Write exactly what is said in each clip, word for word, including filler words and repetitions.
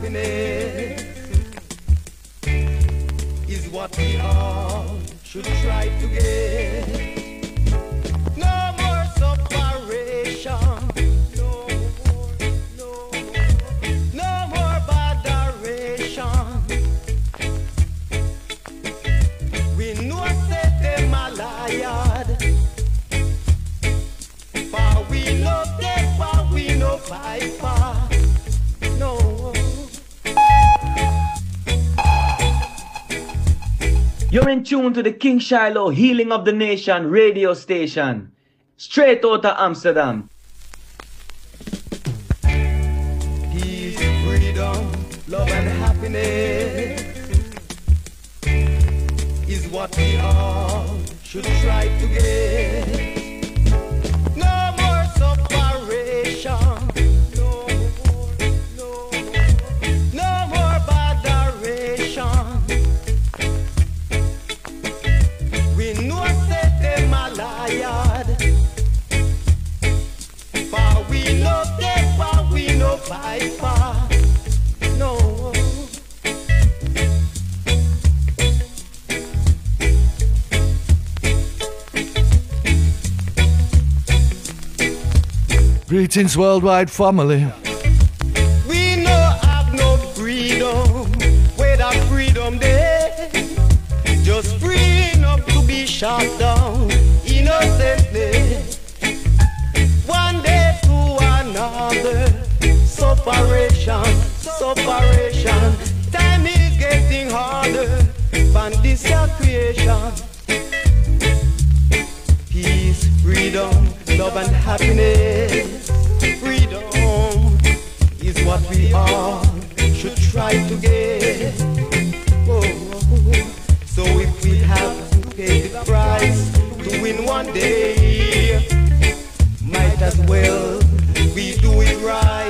happiness is what we all should try to get. No more separation, no more, no, no more botheration. We know that them a liar, for we no take, for we no fight for. No. You're in tune to the King Shiloh Healing of the Nation radio station, straight out of Amsterdam. Peace, freedom, love and happiness is what we all should try to get. No more separation. Fight for no. Greetings, worldwide family. We no have no freedom, where the freedom there, just free enough to be shot down innocently. One day to another. Separation, separation. Time is getting harder. Find this your creation. Peace, freedom, love and happiness. Freedom is what we all should try to get. Oh, so if we have to pay the price to win one day, might as well we do it right.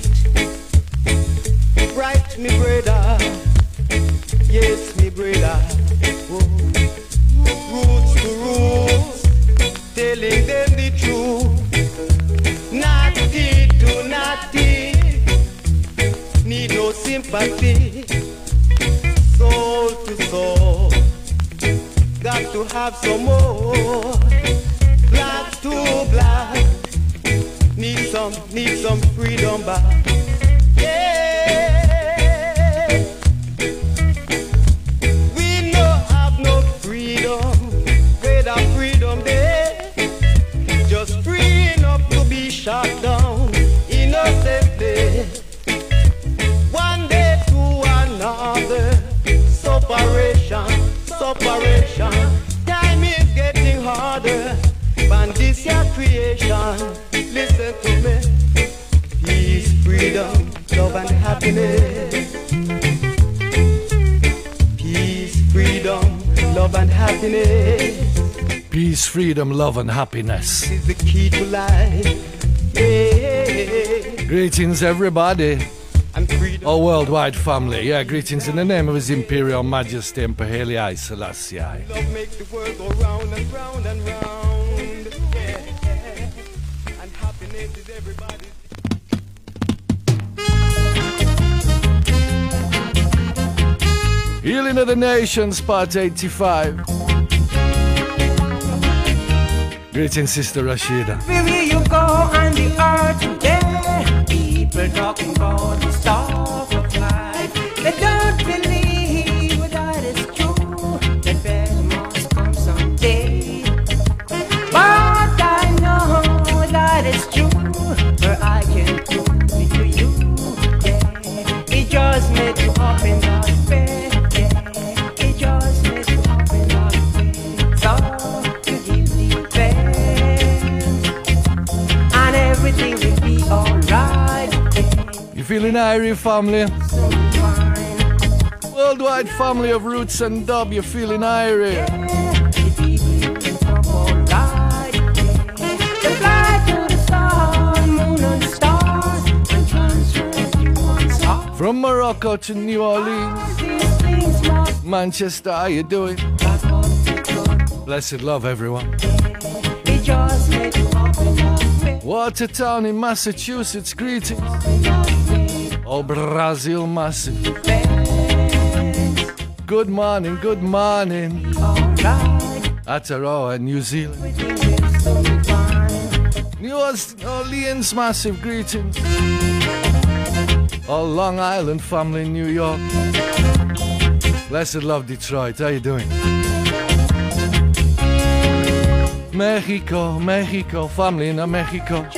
Right, me brother. Yes, me brother. Oh. Roots to roots, telling them the truth. Naughty to naughty, need no sympathy. Soul to soul, got to have some more. Black to black, need some, need some freedom back. Yeah. We no have no freedom, where the freedom there, just free enough to be shot down innocently. One day to another, separation, separation. Time is getting harder, and this your creation. Listen to me. Peace, freedom, love and happiness. Peace, freedom, love and happiness. Peace, freedom, love and happiness is the key to life. Yeah. Greetings everybody. Our worldwide family. Yeah, greetings in the name of His Imperial Majesty Emperor Haile I Selassie. Love makes the world go round and round and round. Yeah. And happiness is everybody's. Healing of the Nations, part eighty-five. Greetings, Sister Rashida. Where you go on the earth today? People talking about the stuff of life. They don't believe that it's true. That better must come someday. But I know that it's true. Where I can prove it to you. Yeah. It just made you up in that bed. Feeling irie, family? Worldwide family of roots and dub, you feeling irie? From Morocco to New Orleans, Manchester, how you doing? Blessed love, everyone. Watertown in Massachusetts, greetings. Oh, Brazil massive. Good morning, good morning. Aotearoa, New Zealand. New Orleans, massive greetings. All Long Island family in New York. Blessed love, Detroit. How you doing? Mexico, Mexico, family in Mexico.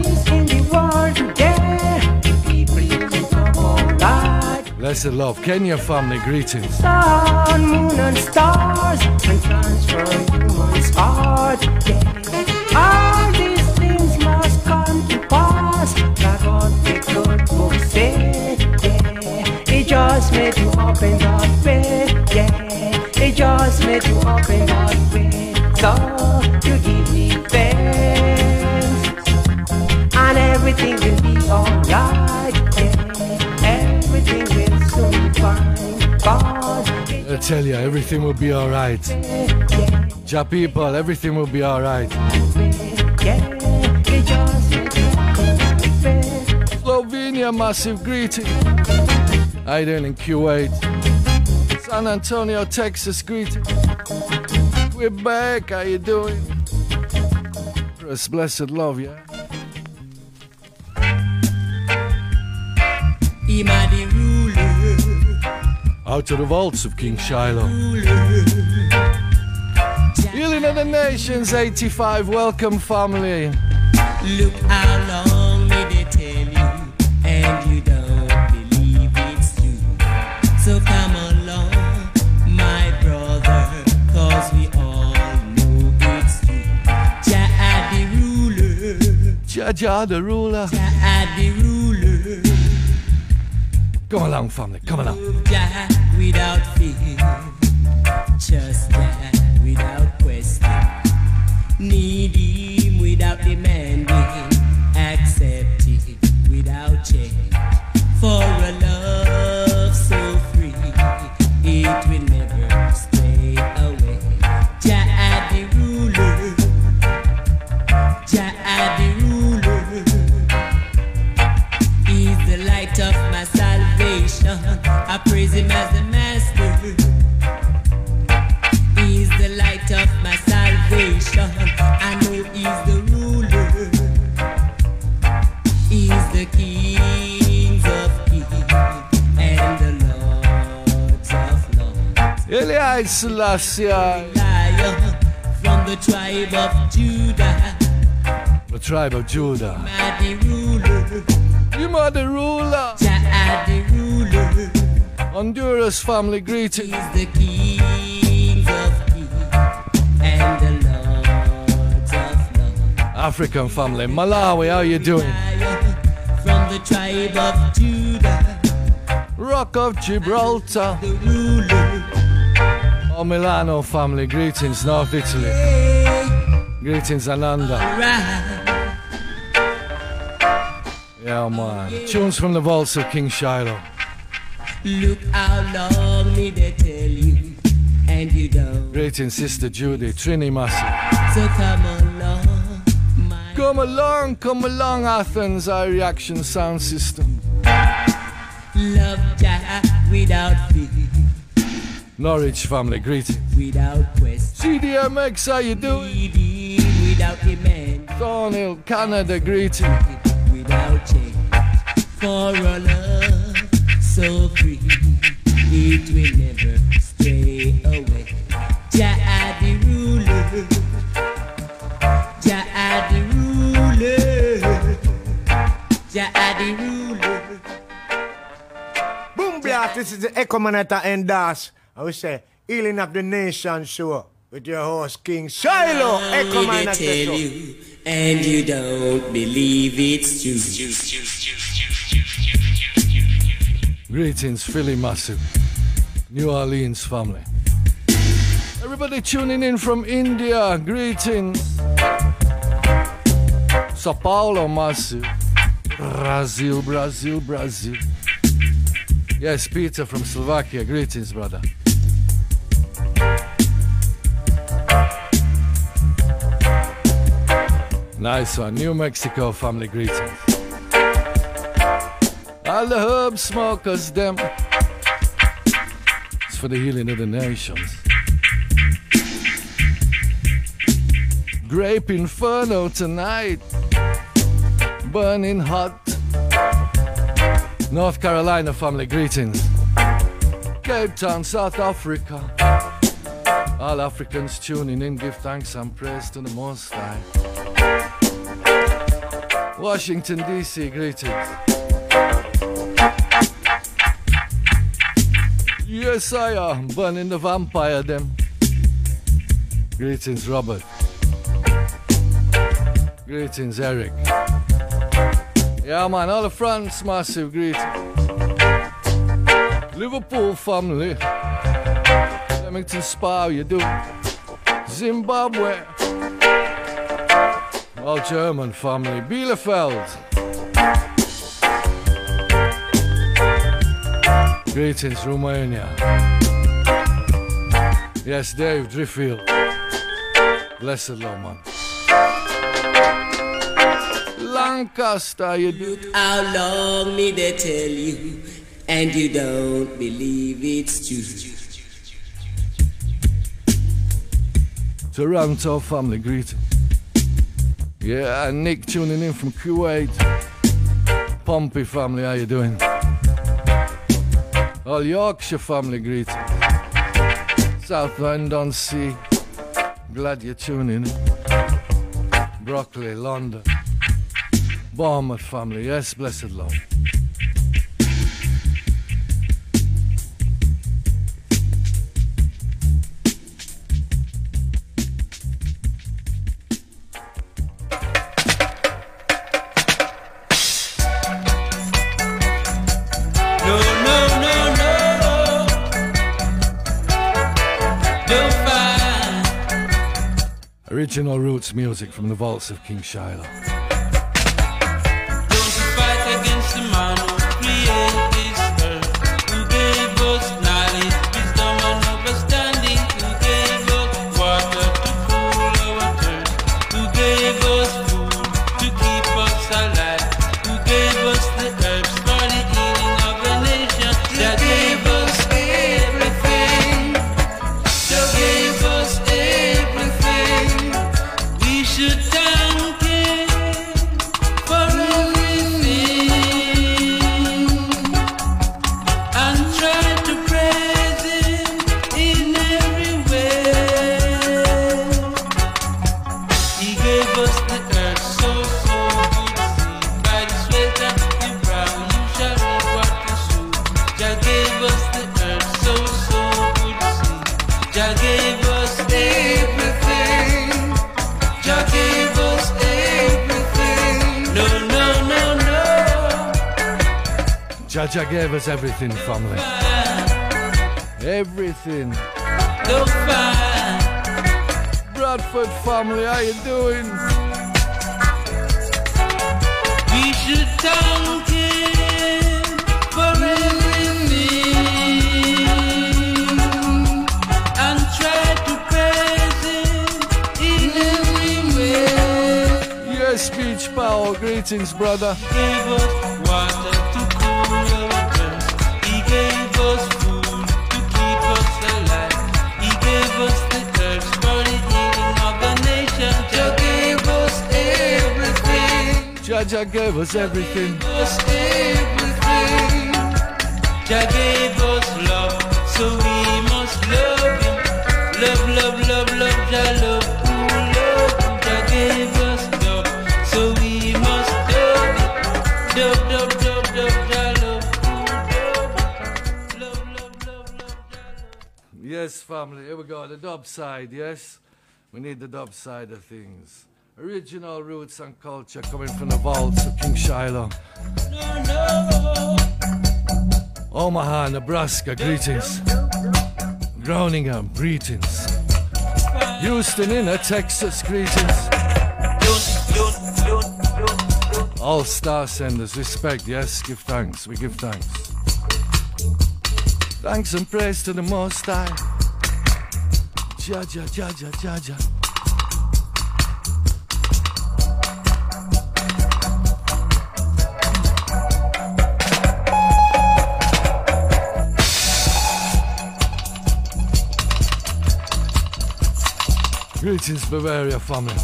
Blessed love, Kenya family, greetings. Sun, moon and stars, and transfer human heart. Yeah. All these things must come to pass. That's what the good book said. Yeah. It just made you open that way. Yeah. It just made you open that way. So you give me thanks, and everything will be alright. Yeah. Everything will soon be fine. God, I tell you, everything will be alright. Ja people, everything will be alright. Slovenia, massive greeting. How you doing in Kuwait? San Antonio, Texas, greeting. Quebec, how you doing? Press blessed love, yeah? Out of the vaults of King Shiloh. Healing of the Nations, eighty-five, welcome family. Look how long me they tell you, and you don't believe it's true. So come along, my brother, cause we all know it's true. Jah the ruler, Jah Jah the ruler. Jah the ruler. Come along, family, come along. Jah without fear, just Jah without question. Need him without demanding, accept him without change. For a love so free, it will never stray away. Jah the ruler, Jah the ruler, he's the light of my salvation. I praise him as the master. He's the light of my salvation. I know he's the ruler. He's the kings of kings and the lords of lords. Eli Selassie, Lion from the tribe of Judah, the tribe of Judah. mighty ruler, You are the ruler. Jah the ruler. Honduras family, greeting. He's the kings of kings and the lords of lords. African family, Malawi, how you doing? From the tribe of Judah, Rock of Gibraltar. the ruler. Oh, Milano family, greetings, North Italy. Greetings, Ananda. Right. Yeah, man. Tunes from the vaults of King Shiloh. Look how long me they tell you, and you don't. Greetings, Sister Judy, Trini Massey. So come along, my Come along, come along, Athens, our reaction sound system. love Jah without fear, Norwich family, greetings. without question. C D M X, how you doing? Need him without demand, Thornhill, Canada, greeting. without change. For a love so free, it will never stray away. Jah the ruler, Jah the ruler, Jah the ruler. Boom blast, this is the Echo Manata and Das. I would say, Healing of the Nation show with your host King Shiloh. Echo Did they Manata tell show. you, and you don't believe it's true. Greetings, Philly Massive. New Orleans family. Everybody tuning in from India, greetings. Sao Paulo Massive. Brazil, Brazil, Brazil. Yes, Peter from Slovakia, greetings, brother. Nice one, New Mexico family, greetings. All the herb smokers, them. It's for the healing of the nations. Grape Inferno tonight. Burning hot. North Carolina family, greetings. Cape Town, South Africa. All Africans tuning in, give thanks and praise to the Most High. Washington, D C, greetings. Yes, I am. Burning the vampire, them. Greetings, Robert. Greetings, Eric. Yeah, man, all of France, massive greetings. Liverpool family. Leamington Spa, you do. Zimbabwe. All German family. Bielefeld. Greetings, Romania. Yes, Dave Driffield. Blessed Lord, man. Lancaster, you do. How long me they tell you, and you don't believe it's true. Toronto family, greeting. Yeah, Nick tuning in from Kuwait. Pompey family, how you doing? All Yorkshire family, greeting. South End on Sea, glad you're tuning in. Broccoli, London. Bournemouth family, yes, blessed Lord. No, no, no, no. Don't fight. Original roots music from the vaults of King Shiloh. Against the man who created this earth, who gave us knowledge, wisdom and understanding, who gave us water to cool our thirst, who gave us food to keep us alive, who gave us the herbs for the healing of the nation, that gave us everything, that gave us everything. We should thank Him for Jaja gave us everything, family. Everything. Bradford family, how you doing? We should thank Him for everything and try to praise Him in every way. Yes, Beach Power, greetings, brother. He gave us water to cool our thirst. He gave us food to keep us alive. He gave us the herbs for the healing of the nation. Jah gave us everything. Jaja gave us everything. Gave us everything. Jah gave us love, so we must love Him. Love, love, love, love, Jah love, who love Him. Jah gave us love, so we must love Him. Dub, dub, dub, dub, Jah love, who love Him. Love, love, love, love, Jah love. Yes, family, here we go, the dub side, yes? We need the dub side of things. Original roots and culture coming from the vaults of King Shiloh. No, no. Omaha, Nebraska, greetings. Groningham, greetings. Houston, Inner Texas, greetings. All star senders, respect, yes, give thanks, we give thanks. Thanks and praise to the Most High. Jaja, Jaja, Jaja. Greetings, Bavaria family.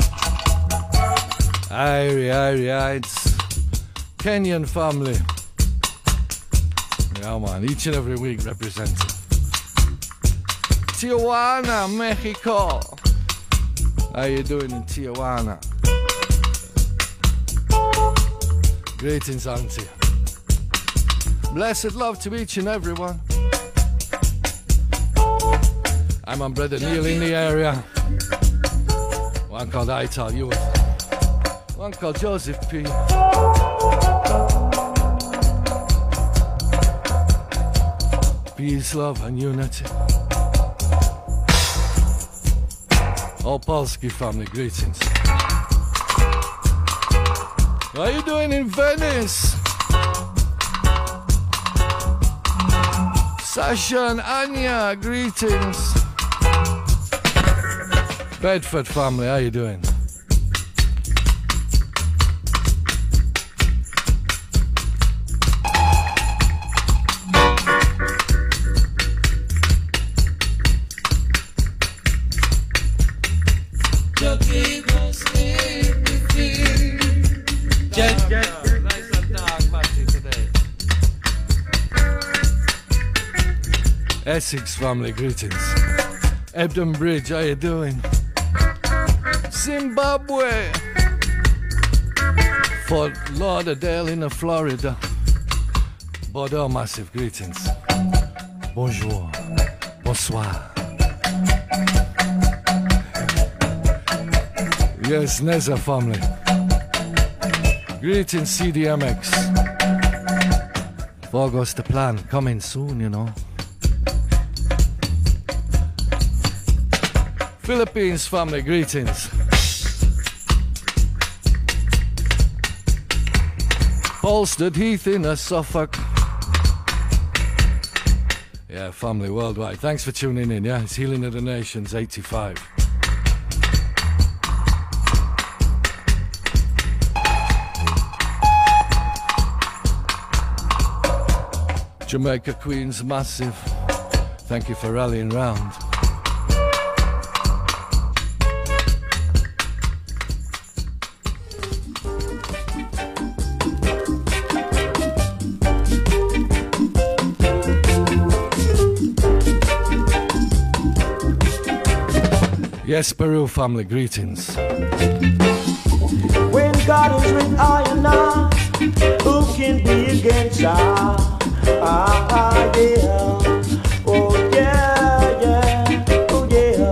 Irie, Irie, it's Kenyan family. Yeah, man, each and every week representing. Tijuana, Mexico. How you doing in Tijuana? Greetings, Auntie. Blessed love to each and every one. I'm on brother Neil in the area. One called Ital Youth. One called Joseph P. Peace, love, and unity. All Polski family, greetings. How are you doing in Venice? Sasha and Anya, greetings. Bedford family, how you doing? Essex family, greetings. Ebden Bridge, how you doing? Zimbabwe. Fort Lauderdale in Florida. Bordeaux, massive greetings. Bonjour. Bonsoir. Yes, Neza family. Greetings, C D M X. August the plan, coming soon, you know. Philippines family, greetings. Polstead Heath in a Suffolk. Yeah, family worldwide. Thanks for tuning in, yeah? It's Healing of the Nations, eighty-five. Jamaica Queens, massive. Thank you for rallying round. Yes, Peru family, greetings. When God is with I and I, who can be against I? Ah, ah, yeah. Oh, yeah, yeah. Oh, yeah.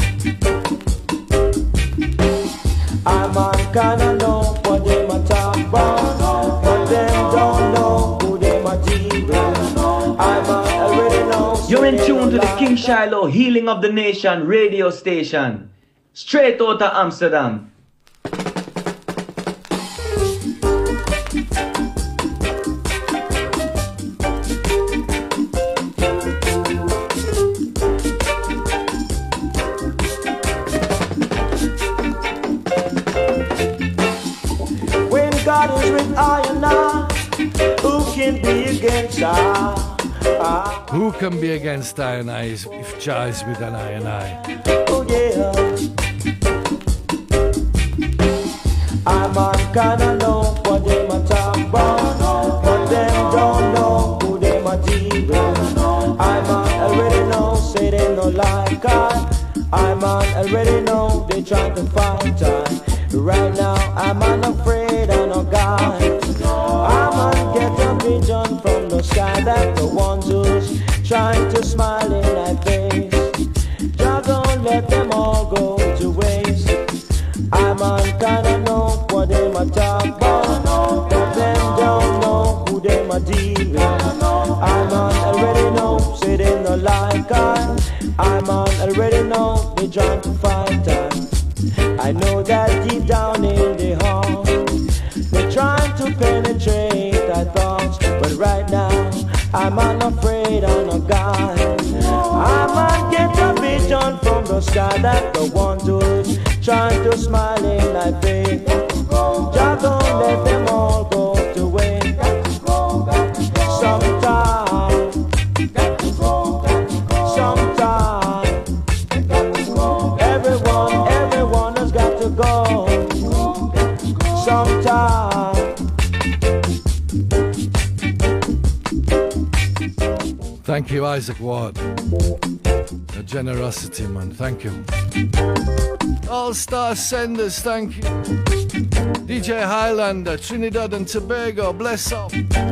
I'm on kinda know what they ma talk about, but them don't know who they ma deal with. I'm on already know. You're in tune to the King Shiloh Healing of the Nation radio station. Straight out of Amsterdam. When God is with I and I, who can be against I? Who can be against I and I if Jah is with an I and I? Oh yeah. I'm on kinda know what they ma talk about, but them don't know who they ma deal with. I'm on already know, say they no like I. I'm on already know, they try to find time. Right now I'm unafraid of no God. I'm on get a vision from the sky that the ones who's trying to smile in my face. Just don't let them all go to waste. I'm on kinda know what they ma talk about, but them don't know who they ma deal with. I'm on already know, say they no like I. I'm on already know, they trying to find time. I know that deep down in the heart, they're trying to penetrate our thoughts, but right now I'm unafraid of no God. I'm on get a vision from the sky that the one who's trying to smile in my face. Just don't let them all go to waste. Sometimes, sometimes, everyone. Thank you, Isaac Ward. Your generosity, man. Thank you. All Star Senders, thank you. D J Highlander, Trinidad and Tobago, bless up.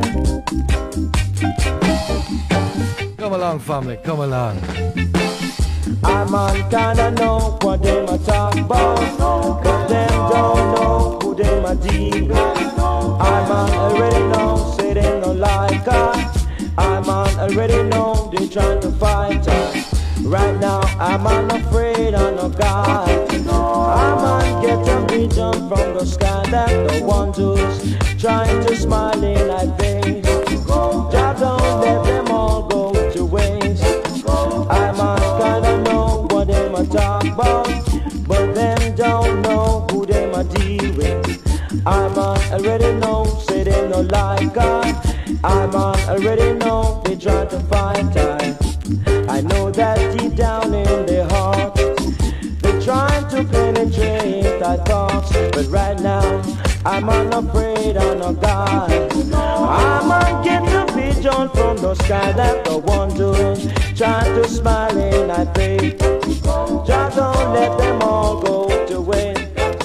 Come along, family, come along. I man kinda know what they ma talk about, but them don't know who they ma deal with. I man already know, say they no like us. I man already know they trying to fight us. Right now I'm unafraid of no God. I man get a vision from the sky that the one who's trying to smile in my face. Just don't let them all go to waste. I man kinda know what they ma talk about, but them don't know who they ma deal with. I man already know, say they no like God. I man already know they try to fight us. I know that deep down in their heart they're trying to penetrate our thoughts, but right now I'm unafraid of no God. I'm on get the pigeon from the sky that the one doing, trying to smile in our face. Just don't let them all go to waste.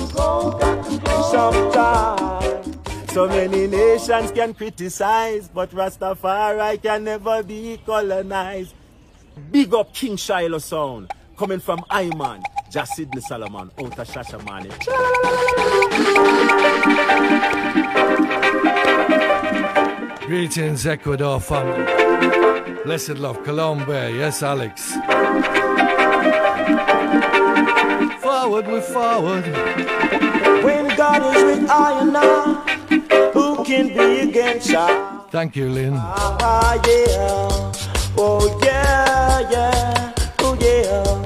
Sometimes so many nations can criticize, but Rastafari can never be colonized. Big up King Shiloh sound, coming from Iman, just Sidney Solomon, out of Shashamane. Greetings, Ecuador family. Blessed love, Colombia. Yes, Alex. Forward, we forward. when God is with I and I, who can be against I? Thank you, Lynn. Ah, yeah. Oh, yeah, yeah. Oh, yeah.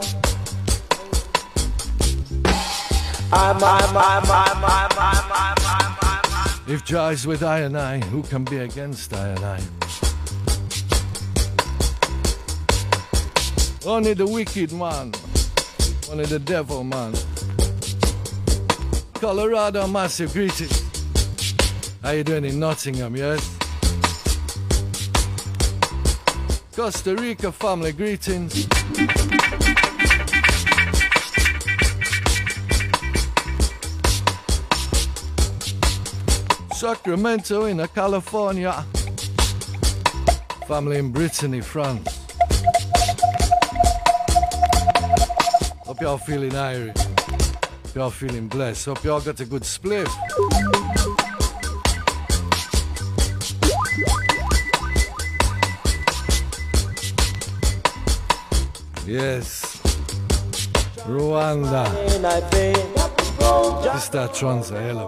I'm, I'm, I'm, I'm, I'm, I'm, I'm, I'm, I'm. If Jah is with I and I, who can be against I and I? Only the wicked man, only the devil man. Colorado, massive greetings. How you doing in Nottingham, yes? Costa Rica family, greetings. Sacramento in California. Family in Brittany, France. Hope y'all feeling Irish. Hope y'all feeling blessed. Hope y'all got a good split. Yes. Rwanda. Sister Tronza, hello,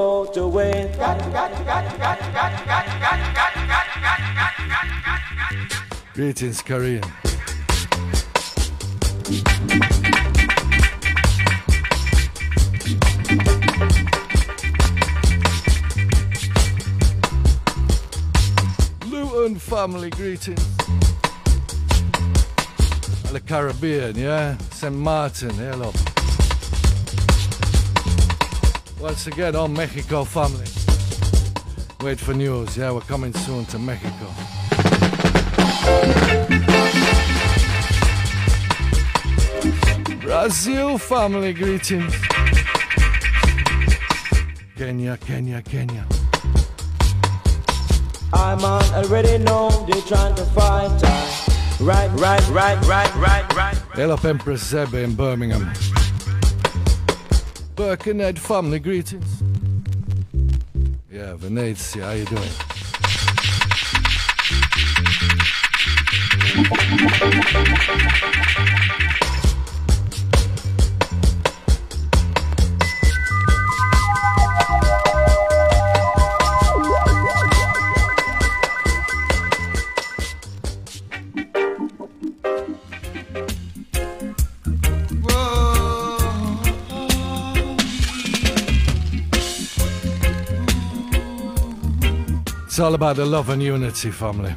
yeah. Greetings, Korean. Luton family, greetings. The Caribbean, yeah? Saint Martin, hello. Once again, on Mexico family. Wait for news, yeah? We're coming soon to Mexico. Brazil family, greetings. Kenya, Kenya, Kenya. I'm on already know they're trying to fight us. Right, right, right, right, right, right. Hello, Empress Zebe in Birmingham. Birkenhead family, greetings. Yeah, Venezia, how you doing? It's all about the love and unity, family.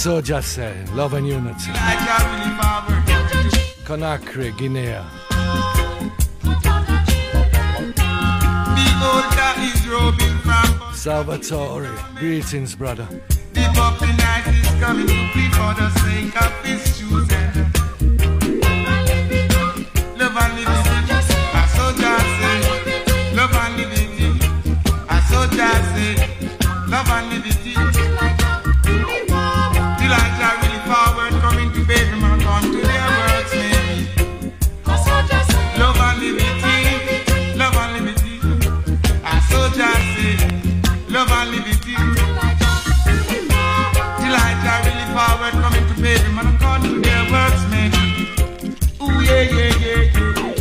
Soldier say, love and unity. Conakry, Guinea. Salvatore, greetings, brother. The puppy night is coming to play for the sake of his children. Love and liberty, a soldier say. Love and liberty, a soldier say. Love and liberty. The lights are really forward, coming to baby man, come to their works, maybe. Love and liberty, love and liberty, a soldier say. Love and liberty. The lights are really forward, coming to baby man, come to their works, maybe. Ooh yeah yeah yeah yeah.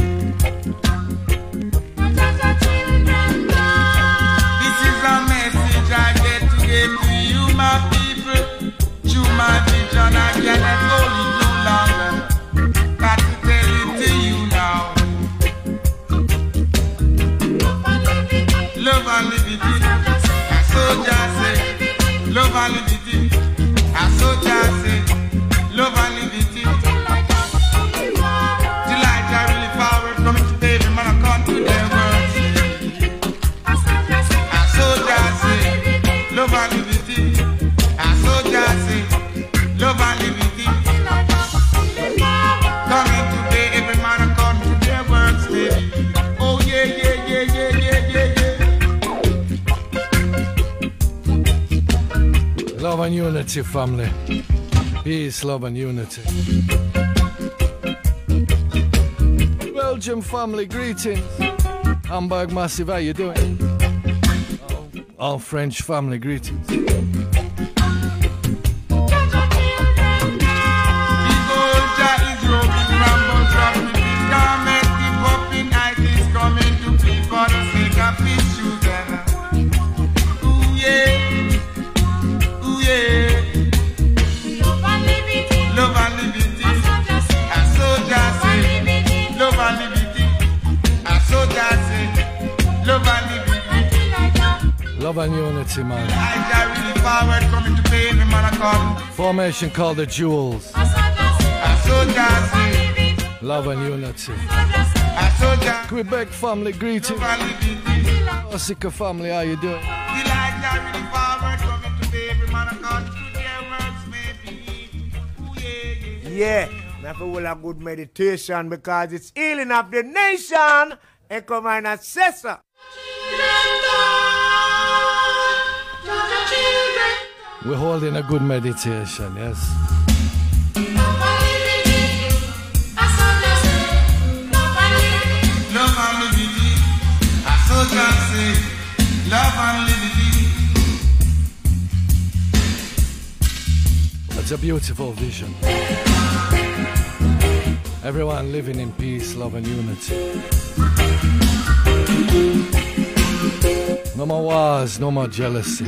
This is a message I get to get to you, my people. Through my vision, I cannot hold it no longer. Got to tell it to you now. Love and liberty, a soldier say. Love and liberty, a soldier say. Love and liberty. The lights are really forward, coming to baby man, I come to their words. A soldier say. Love and liberty, a soldier say. Love and liberty. Coming today, every man according to their words, baby. Oh yeah, yeah, yeah, yeah, yeah, yeah, yeah. Love and unity, family. Peace, love and unity. Belgium family, greetings. Hamburg Massive, how you doing? All, all French family, greetings. Love and unity, man. Formation called the Jewels. Love and unity. Quebec family, greetings. Osika family, how you doing? Yeah, I feel well a good meditation because it's healing of the nation. Echo mine assessor. We're holding a good meditation, yes. Love and liberty, a soldier say. Love and liberty. It's a beautiful vision. Everyone living in peace, love and unity. No more wars, no more jealousy.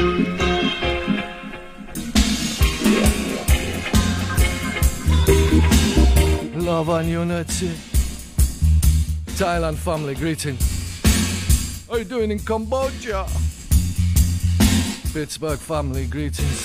Love and unity. Thailand family, greetings. How you doing in Cambodia? Pittsburgh family, greetings.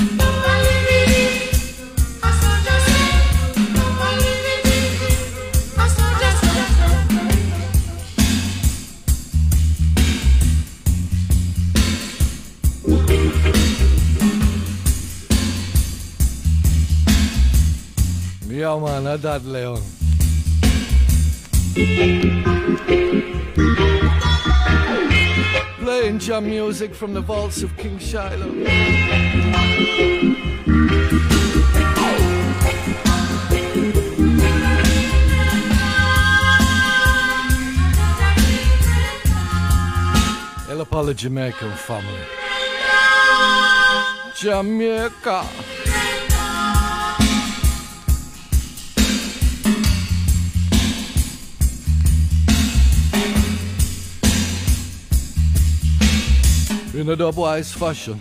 Yeah, man, a dad Leon. Playing jam music from the vaults of King Shiloh. El Apollo Jamaican family. Jamaica. In a dubwise fashion.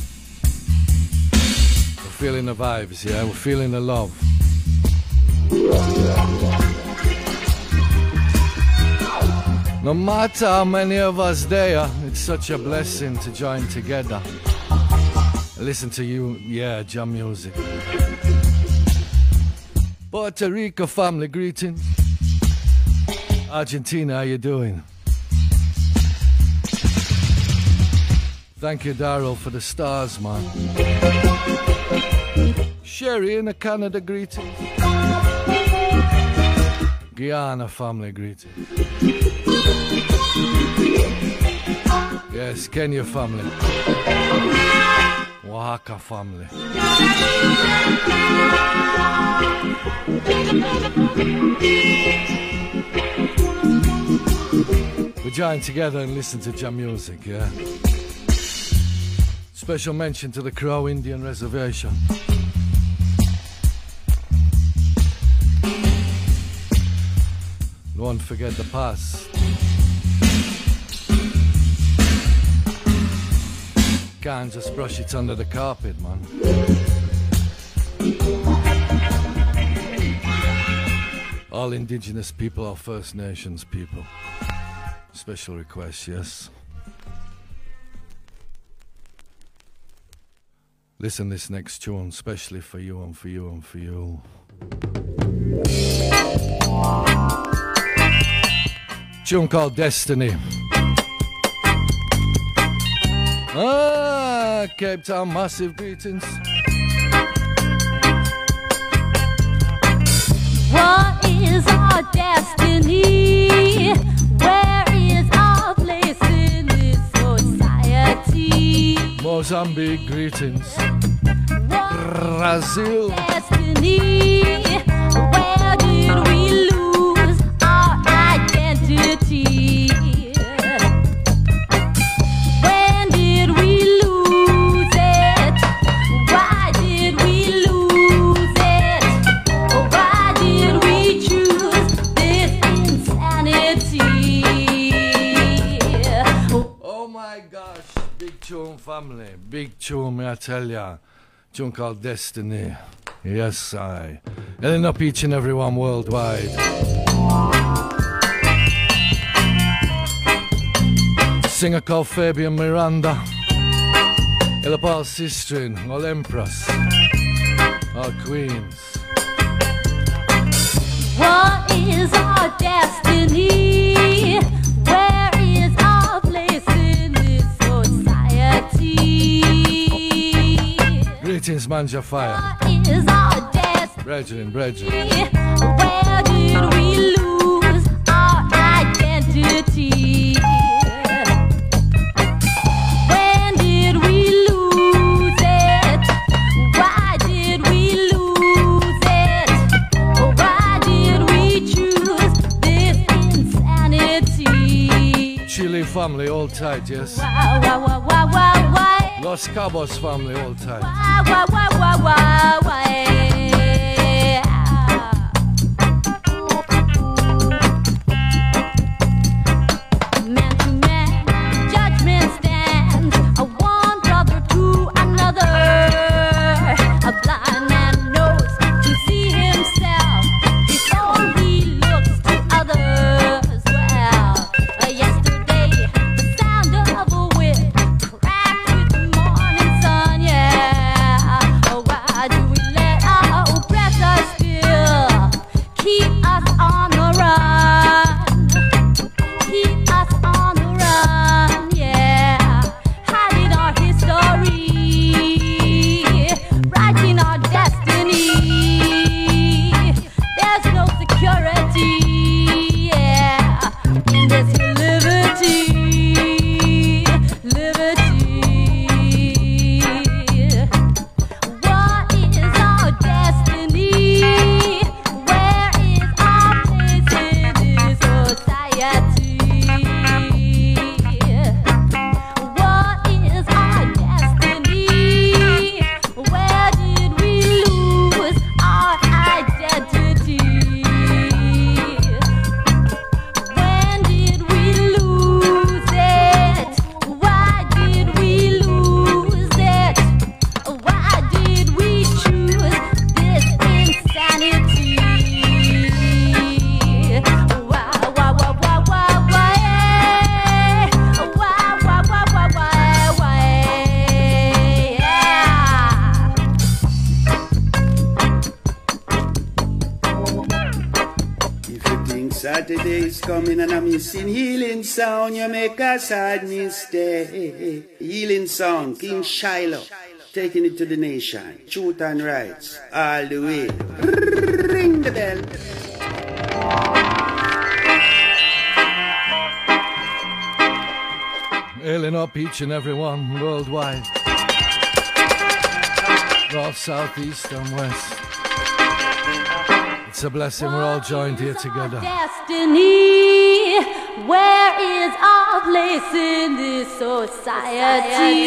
We're feeling the vibes, yeah? We're feeling the love. No matter how many of us there, it's such a blessing to join together. Listen to you, yeah, jam music. Puerto Rico family greetings. Argentina, how you doing? Thank you, Daryl, for the stars, man. Sherry in the Canada greetings. Guyana family greetings. Yes, Kenya family. Oaxaca family. We join together and listen to jam music, yeah? Special mention to the Crow Indian Reservation. Don't forget the past. Can't just brush it under the carpet, man. All indigenous people are First Nations people. Special request, yes. Listen this next tune, especially for you and for you and for you. Tune called Destiny. Ah, Cape Town, massive greetings. What is our destiny? Where is our place in this society? Mozambique, greetings. Brazil. Destiny, where did we lose our identity? When did we lose it? Why did we lose it? Why did we choose this insanity? Oh my gosh, big tune family, big tune, may I tell ya. Tune called Destiny. Yes, I. Ending up each and every one worldwide. Singer called Fabian Miranda. El Pal Sistrin, all Empress, all Queens. What is our destiny? Where is our place in this society? Greetings, Manja Fire. What is our destiny? Brethren, brethren. Where did we lose our identity? When did we lose it? Why did we lose it? Why did we choose this insanity? Chile family, all tight, yes. Why, why, why, why, why, why? Los Cabos family, all tight. Why, why, why, why, why, why? Man to man, judgment stands. A one brother to another. A blind man knows to see himself before he looks to others. Well, uh, yesterday the sound of a whip cracked with the morning sun. Yeah, oh, why do we let our Saturday is coming and I'm missing healing sound. You make a sad mistake. Healing sound, King Shiloh, taking it to the nation. Truth and rights, all the way. Ring the bell. Hailing up each and every one worldwide. North, south, east and west. It's a blessing we're all joined here together. Destiny, where is our place in this society?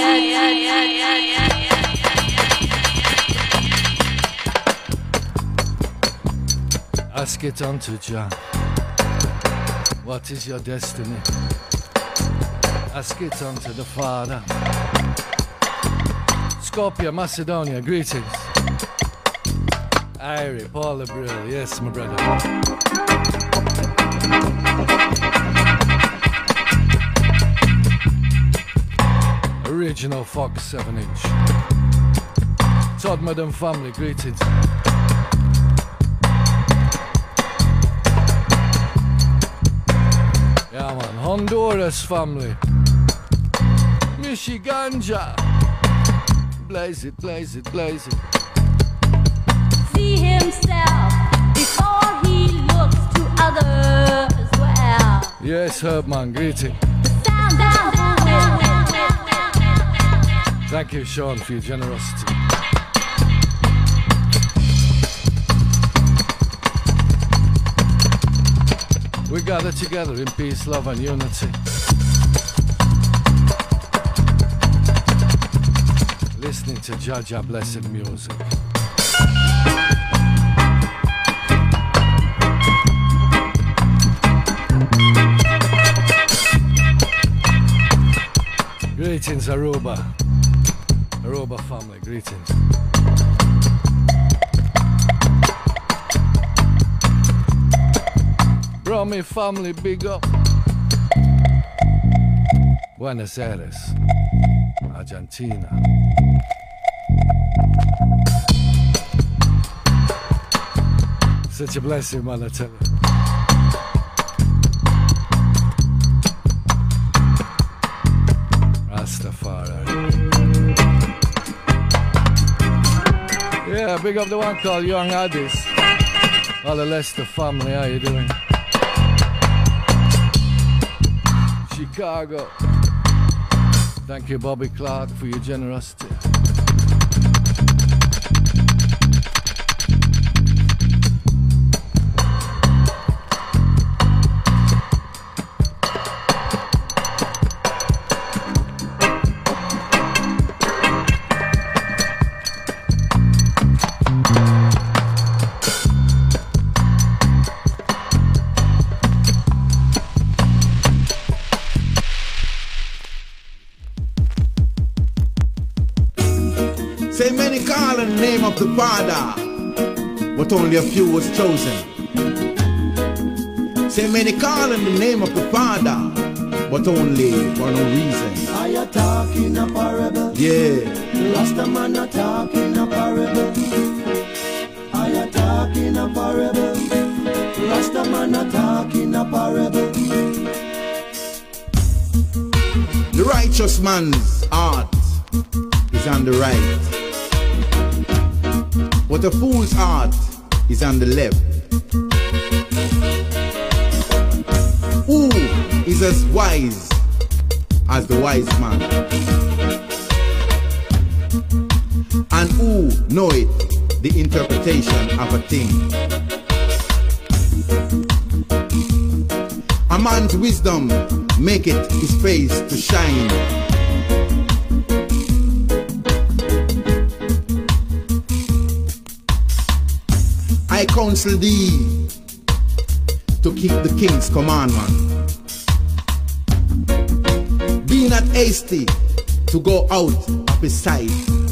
Ask it unto Jah. What is your destiny? Ask it unto the Father. Skopje, Macedonia, greetings. Irie, Paul Abril, yes, my brother. Original Fox seven inch. Todd Madam family, greetings. Yeah, man, Honduras family. Michiganja. Blaze it, blaze it, blaze it. See himself before he looks to others well. Yes, Herbman, greeting. Sound down the wind. Thank you, Sean, for your generosity. We gather together in peace, love and unity. Listening to Jaja blessed music. Greetings, Aruba. Aruba family, greetings. Bromi family, big up. Buenos Aires, Argentina. Such a blessing, man, I tell you. Rastafari. Yeah, big up the one called Young Addis. All the Lester family, how you doing? Chicago. Thank you, Bobby Clark, for your generosity. Say many call on the name of the Father, but only a few was chosen. Say many call on the name of the Father, but only for no reason. Are you talking a parable? Yeah. Rasta man a talking a parable. Are you talking a parable? Rasta man a talking a parable. The righteous man's heart is on the right, but the fool's heart is on the left. Who is as wise as the wise man? And who knoweth the interpretation of a thing? A man's wisdom maketh his face to shine. I counsel thee to keep the king's commandment. Be not hasty to go out of his sight.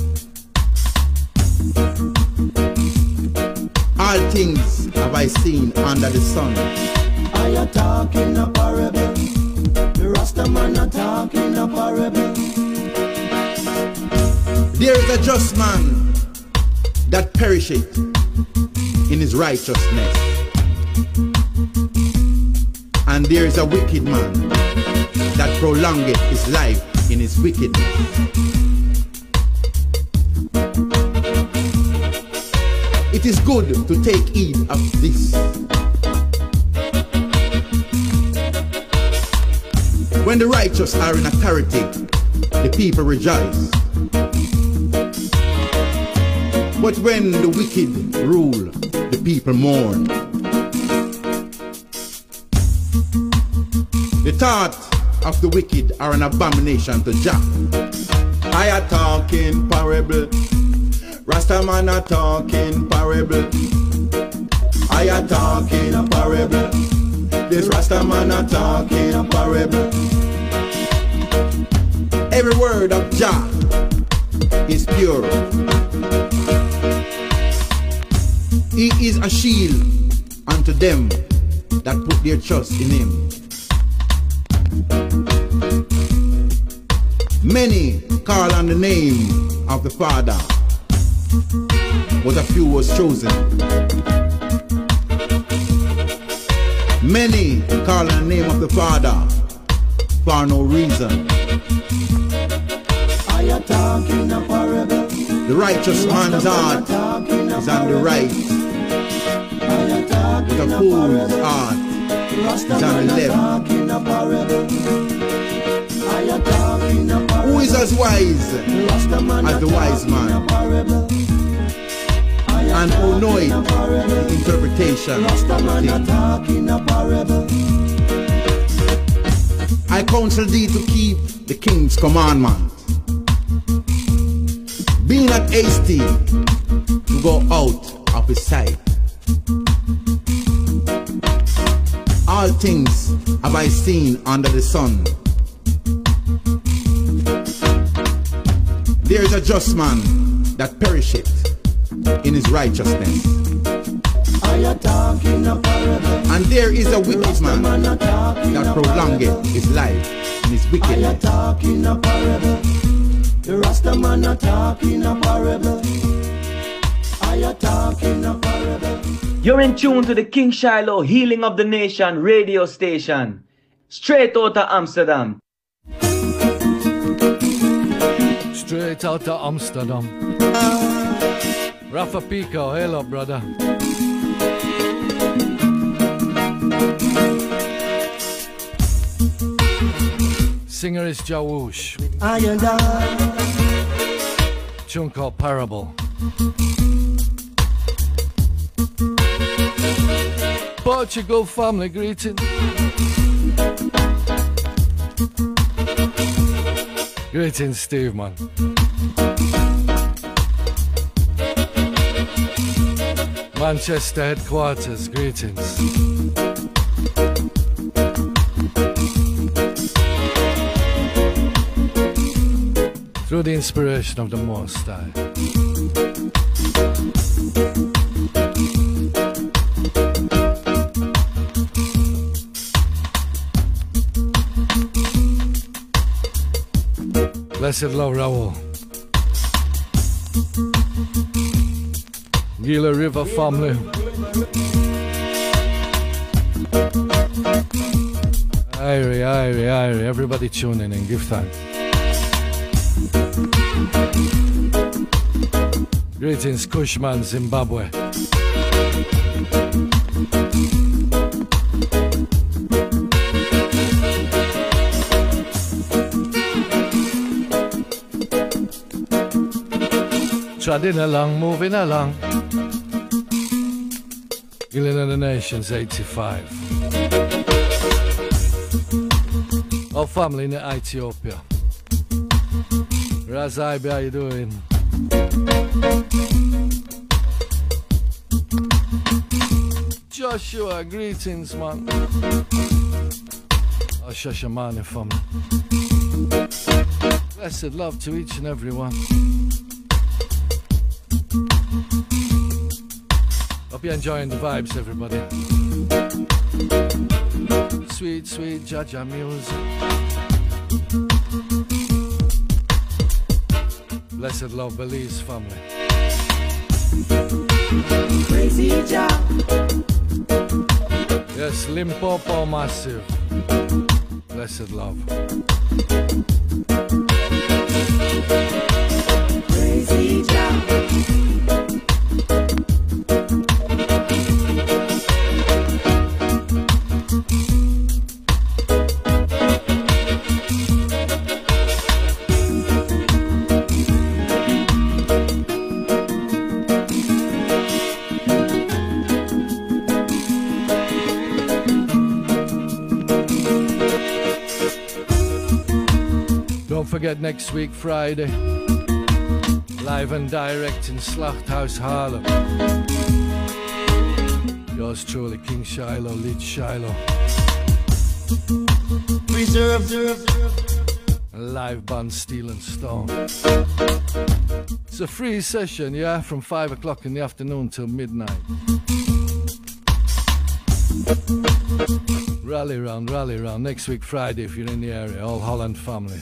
All things have I seen under the sun. Are you talking a parable? The Rasta man a talking a parable. There is a just man that perisheth in his righteousness, And there is a wicked man that prolongeth his life in his wickedness. It is good to take heed of this. When the righteous are in authority, the people rejoice. But when the wicked rule, the people mourn. The thought of the wicked are an abomination to Jah. I are talking parable. Rastaman are talking parable. I are talking a parable. This Rastaman are talking a parable. Every word of Jah is pure. He is a shield unto them that put their trust in him. Many call on the name of the Father, but a few was chosen. Many call on the name of the Father for no reason. The righteous man's heart is on the right, but a fool's heart is on the left. Who is as wise as the wise man, and who knoweth the interpretation of the thing? I counsel thee to keep the king's commandment. Be not hasty to go out of his sight. All things have I seen under the sun. There is a just man that perisheth in his righteousness, and there is a wicked man that prolongeth his life in his wickedness. The Rastaman are talking a parable. I are talking a parable. You're in tune to the King Shiloh Healing of the Nation radio station, straight out of Amsterdam. Straight out of Amsterdam. Rafa Pico, hello brother. Singer is Jawoosh. I and I. Tune called Parable. Portugal family greeting. Greetings, Steve, man. Manchester headquarters, greetings. Through the inspiration of the Most High. Blessed love, Raul. Gila River family. Irie, Irie, Irie. Everybody tuning in. Give thanks. Greetings, Cushman, Zimbabwe. Treading along, moving along. Healing of the Nations, eighty-five. Our family in Ethiopia. Razaibi, how you doing? Joshua, greetings, man. Our Shashamane family. Blessed love to each and every one. Hope you're enjoying the vibes, everybody. Sweet, sweet Jaja music. Blessed love, Belize family. Crazy Jah, Yes, Limpopo Massive. Blessed love. Crazy Jah. Don't forget next week, Friday, live and direct in Slachthuis Haarlem. Yours truly, King Shiloh, lead Shiloh. Reserve. A live band, Steel and Stone. It's a free session, yeah, from five o'clock in the afternoon till midnight. Rally round, rally round. Next week, Friday, if you're in the area, all Holland family.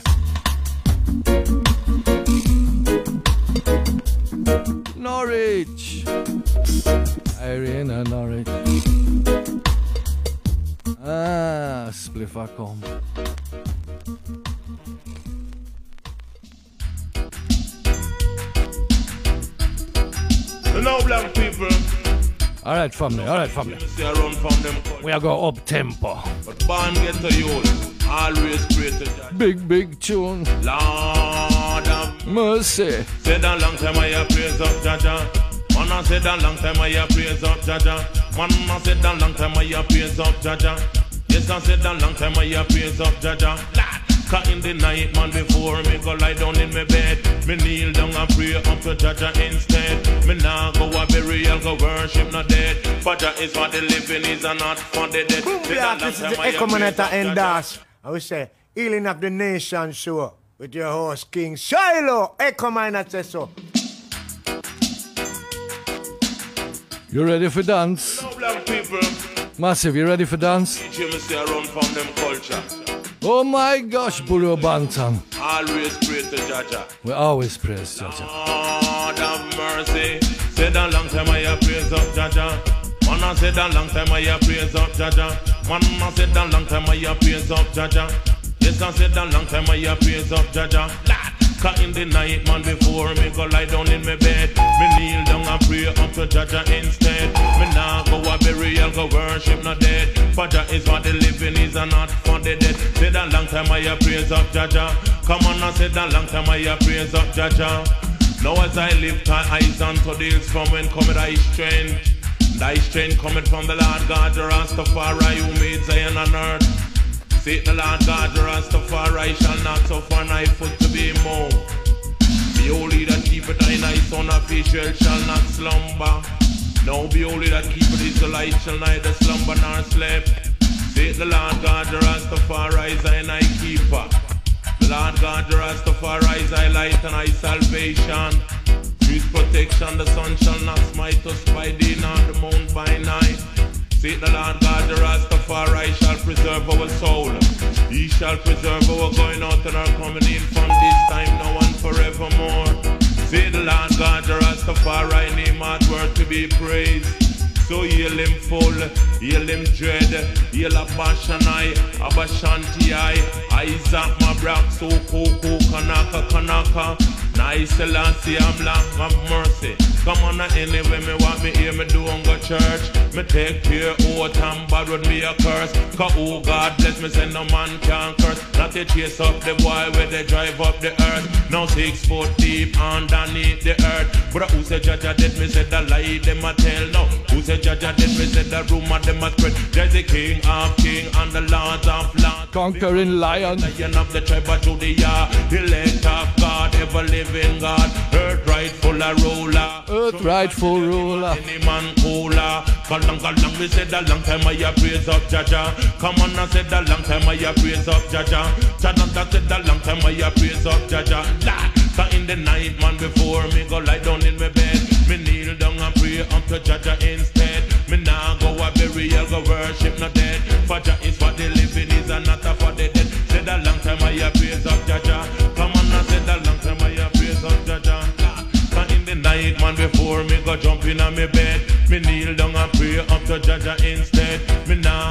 Norwich, Irene Norwich. Ah, Spliffacom. No black people. All right, family. All right, family. We are go up tempo. But born get to you. Always pray to God. Big, big tune. Lord of mercy. Said a long time I have praise up Jaja. Man I said a long time I have praise up Jaja. Man I said a long time I have praise up Jaja. Yes I said a long time I have praise up Jaja. Cause in the night man before me go lie down in my bed, me kneel down and pray up to Jaja instead. Me nah go a burial, go worship not dead. For Jah is for the living, is and not for the dead. Yeah, this is the Echo Manetta and Das. I would say, Healing of the Nation show with your host, King Shiloh. Echo Manetta so. You ready for dance? No black people. Massive, you ready for dance? Teach me stay around from them culture. Oh my gosh, Buru Bantam. Always pray to Jaja. We always praise Jaja. Lord have mercy. Said a long time I have praise up Jaja. Man I said a long time I have praise up Jaja. Man I said a long time I have praise up Jaja. Yes I said a long time I have praise up Jaja. Cause in the night man before me go lie down in my bed, me kneel down and pray up to Jaja instead. Me nah go a burial, go worship not dead. For Jah is for the living, is and not for the dead. Said a long time I have praise up Jaja. Come on I said a long time I have praise up Jaja. Now as I lift my eyes unto the hills, from when cometh thy strength. Thy strength cometh from the Lord God, the Rastafari who made Zion on earth. Say the Lord God, the Rastafari shall not suffer thy foot to be moved. Behold, he that keepeth thine eye, son of Israel, shall not slumber. Now behold, he that keepeth Israelite shall neither slumber nor sleep. Say the Lord God, the Rastafari is thy eye keeper. The Lord God, the Rastafari is thy light and thy salvation. His protection, the sun shall not smite us by day, nor the moon by night. Say the Lord God, the Rastafari shall preserve our soul. He shall preserve our going out and our coming in from this time now and forevermore. Say the Lord God, the Rastafari name hard word to be praised. So heal him full, heal him dread, heal Abashanai, Abashanti-I, Isaac Mabrak, so Koko, Kanaka, Kanaka. Nice Selassie, I'm long of mercy. Come on, anyway, me want me hear me do on go church. Me take care out and bad would be a curse. Cause oh God bless me, say no man can curse. Not to chase up the boy where they drive up the earth. Now six foot deep underneath the earth. But who say Jaja did me say the lie them a tell now. Who say Jaja did me say the rumor them a spread. There's the King of King and the Lord of Lords. Conquering lion. Lion of the tribe of Judea. Elect of God, ever living God. Earth rightful ruler. Earth rightful ruler. Any man cooler. Cause long, cause long we said a long time I have praise up Jaja. Come on, I said a long time I have praise up Jaja. Jaja said a long time I have praise up Jaja. Cause in the night man before me go lie down in my bed, me kneel down and pray up to Jaja instead. Me nah go a burial, go worship not dead. For Jah is for the living, is and not for the dead. Said a long time I have praise up Jaja. Come on, I said a long time I have praise up Jaja. Cause in the night man before me go jump in on me bed, me kneel down and pray up to Jaja instead. Me nah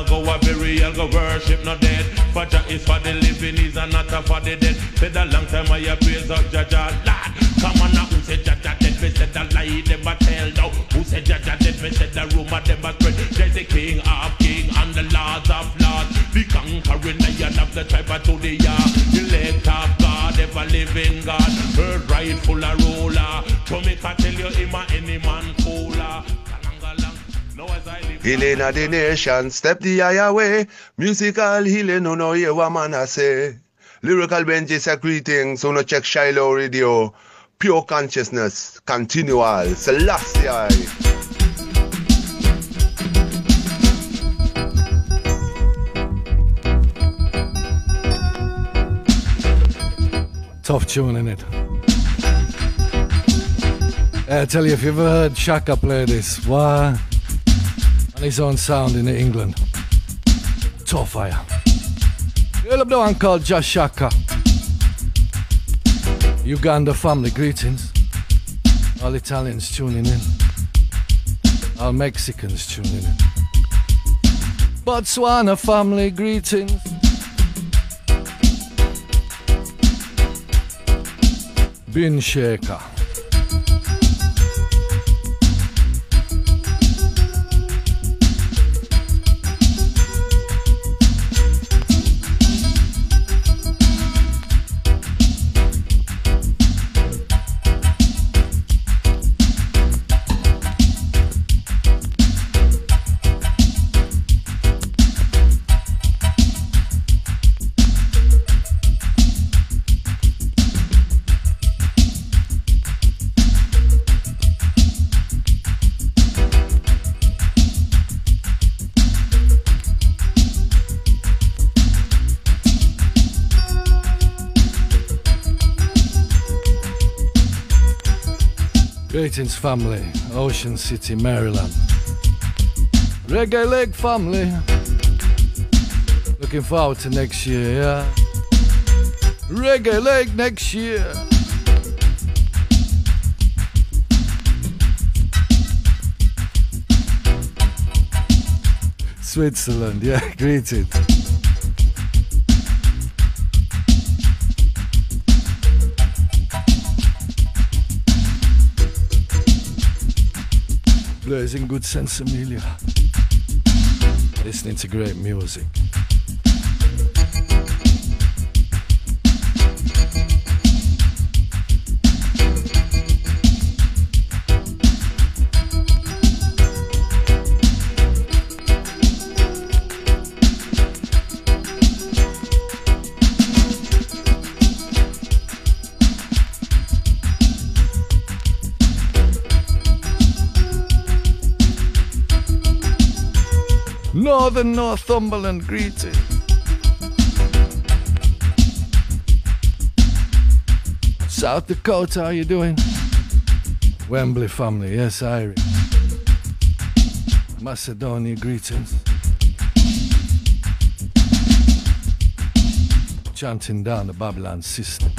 go worship no dead. For Jah is for the living, is not for the dead. Said a long time I praise up Jah Jah, Lord. Come on now, who said Jah Jah dead? Me said the lie, them a tell now. Who said Jah Jah dead? Me said the rumor, them a spread. There's the King of King and the Lord of Lords, the conquering lion of the tribe of Judah, the elect of God, ever living God, her rightful a ruler. To make I tell you, him a any man cooler. Healing of the nation, step the higher way. Musical healing, no no hear what man I say. Lyrical Benji say greetings, so no check Shiloh Radio. Pure consciousness, continual, Selassie. Tough tune, innit? I tell you, if you've ever heard Shaka play this, what? On his own sound in England. Tough fire. You love the one called Just Shaka. Uganda family greetings. All Italians tuning in. All Mexicans tuning in. Botswana family greetings. Bin Shaker. Greetings family, Ocean City, Maryland. Reggae Leg family. Looking forward to next year, yeah? Reggae Leg next year. Switzerland, yeah, greetings. Blazing good sense, Amelia. Listening to great music. Northern Northumberland greeting. South Dakota, how you doing? Wembley family, yes, Irish. Macedonia greetings. Chanting down the Babylon system.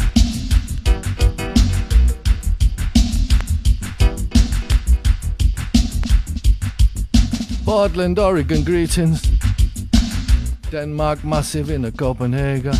Portland, Oregon, greetings. Denmark, massive in Copenhagen.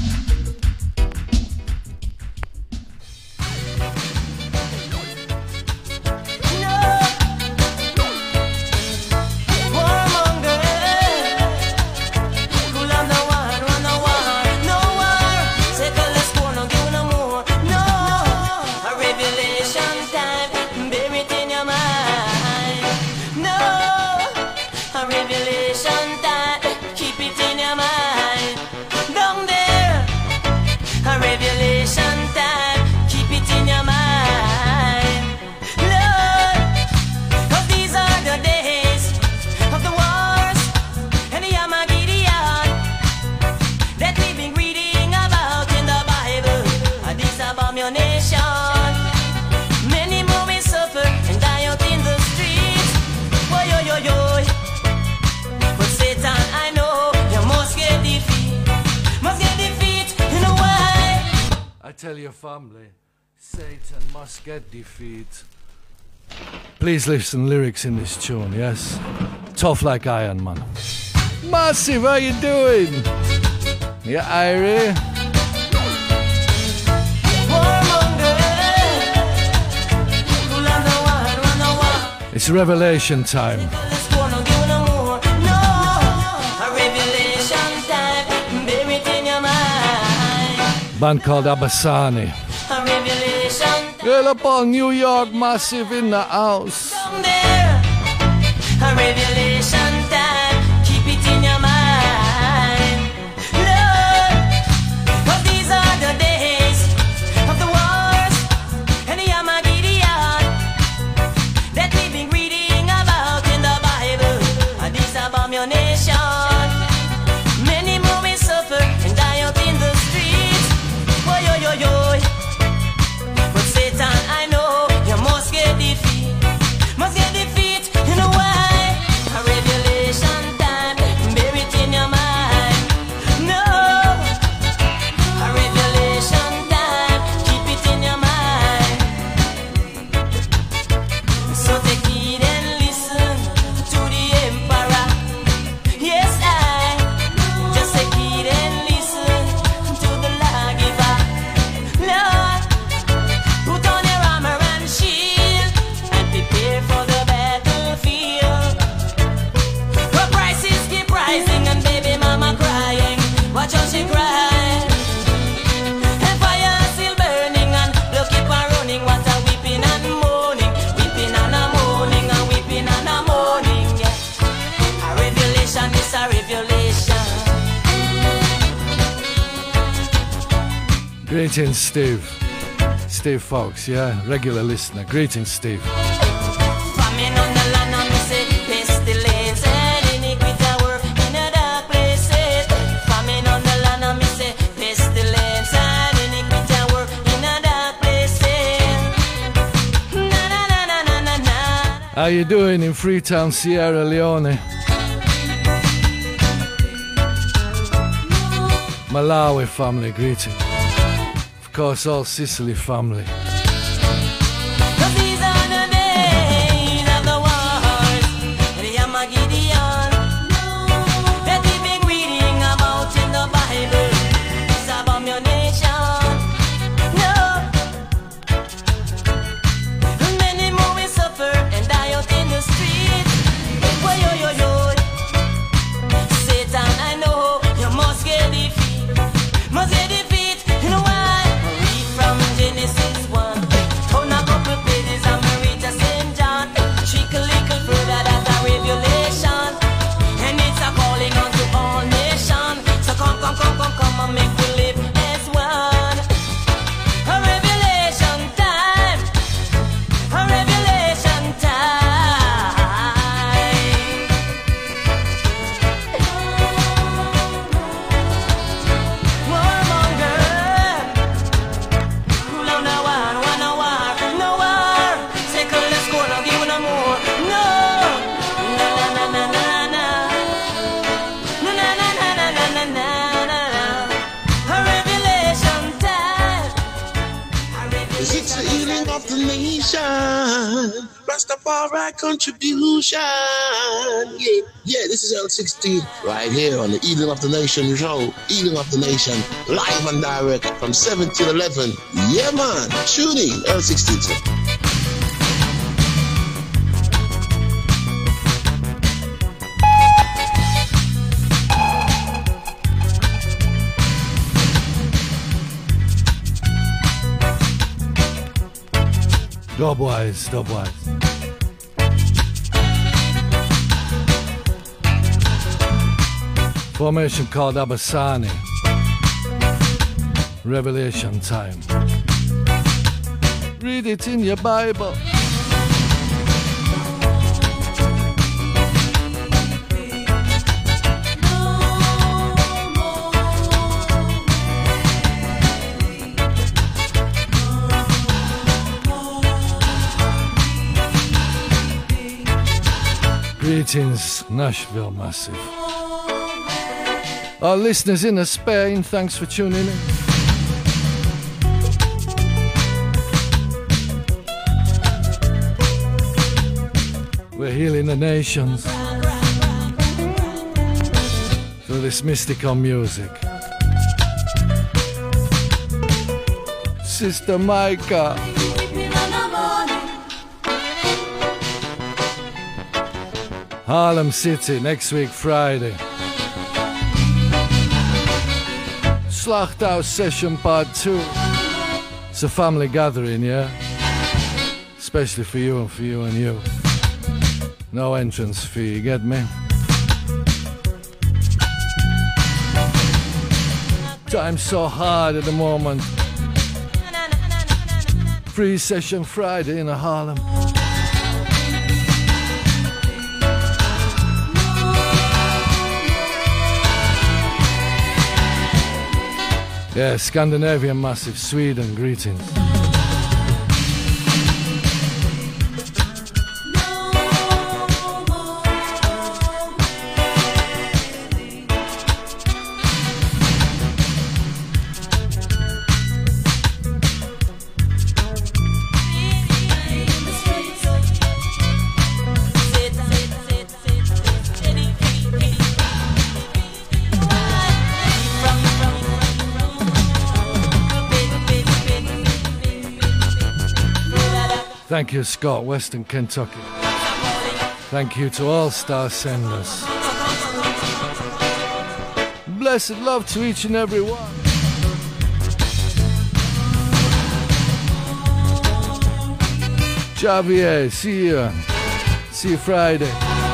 Tell your family, Satan must get defeat. Please listen lyrics in this tune, yes? Tough like iron, man. Massive, how you doing? Yeah, Irie. It's revelation time. Band called Abassani. Girl up on New York, Massive in the house. A revelation time, keep it in your mind. Lord, but these are the days of the wars and the Armageddon that we've been reading about in the Bible. And this about your nation. Many more will suffer and die out in the streets. Boy, yo, yo, yo. But Satan, I know you must get defeat, must get defeat. You know why? A revelation time, bury it in your mind. No, a revelation time, keep it in your mind. So take heed and listen to the emperor. Yes, I just take heed and listen to the lawgiver. Lord, put on your armor and shield and prepare for the battlefield. The prices keep rising and baby mama crying. Watch how she cry. And fire still burning and blood keep on running. What a weeping and moaning, weeping and a moaning and weeping and a moaning. Yeah. A revelation is a revelation. Greetings, Steve. Steve Fox, yeah, regular listener. Greetings, Steve. Famine on the land and we say pestilence and iniquity work in the dark places. Famine on the land and we say pestilence and iniquity work in the dark places. Na na na na na na na. How you doing in Freetown, Sierra Leone? Malawi family, greeting. Of course, all Sicily family. Cause these are the days of the wars and the Armageddon that we've been reading about in the Bible. It's about your nation. No, many more will suffer and die out in the streets. Boy, yo, yo, yo. Satan, I know you must get defeat, must get defeat. You know why? Read from Genesis one. Turn a couple pages and we read to Saint John. Trickle little further, that's a revelation. And it's a calling unto all nations. So come, come, come, come, come and make we live as one. A revelation time. A revelation time. Warmonger. Rule on the war, one a war, no war. Second, let's go, now give no more. No, na na na na na na, na na na na na na na na na. A revelation time. It's the healing of the nation. Rastafari contribution. Yeah, yeah, this is L sixteen right here on the Healing of the Nation show. Healing of the Nation, live and direct from seven till eleven. Yeah, man. Tune in, L sixteen. Dubwise, Dubwise. Formation called Abassani. Revelation time. Read it in your Bible. Greetings, Nashville Massive. Our listeners in Spain, thanks for tuning in. We're healing the nations. through this mystical music. Sister Micah. Harlem City next week Friday. Slachthouse Session Part two. It's a family gathering, yeah? Especially for you and for you and you. No entrance fee, you get me? Time's so hard at the moment. Free Session Friday in Harlem. Yeah, Scandinavian Massive, Sweden, greetings. Thank you, Scott, Western Kentucky. Thank you to all star senders. Blessed love to each and every one. Javier, see you. See you Friday.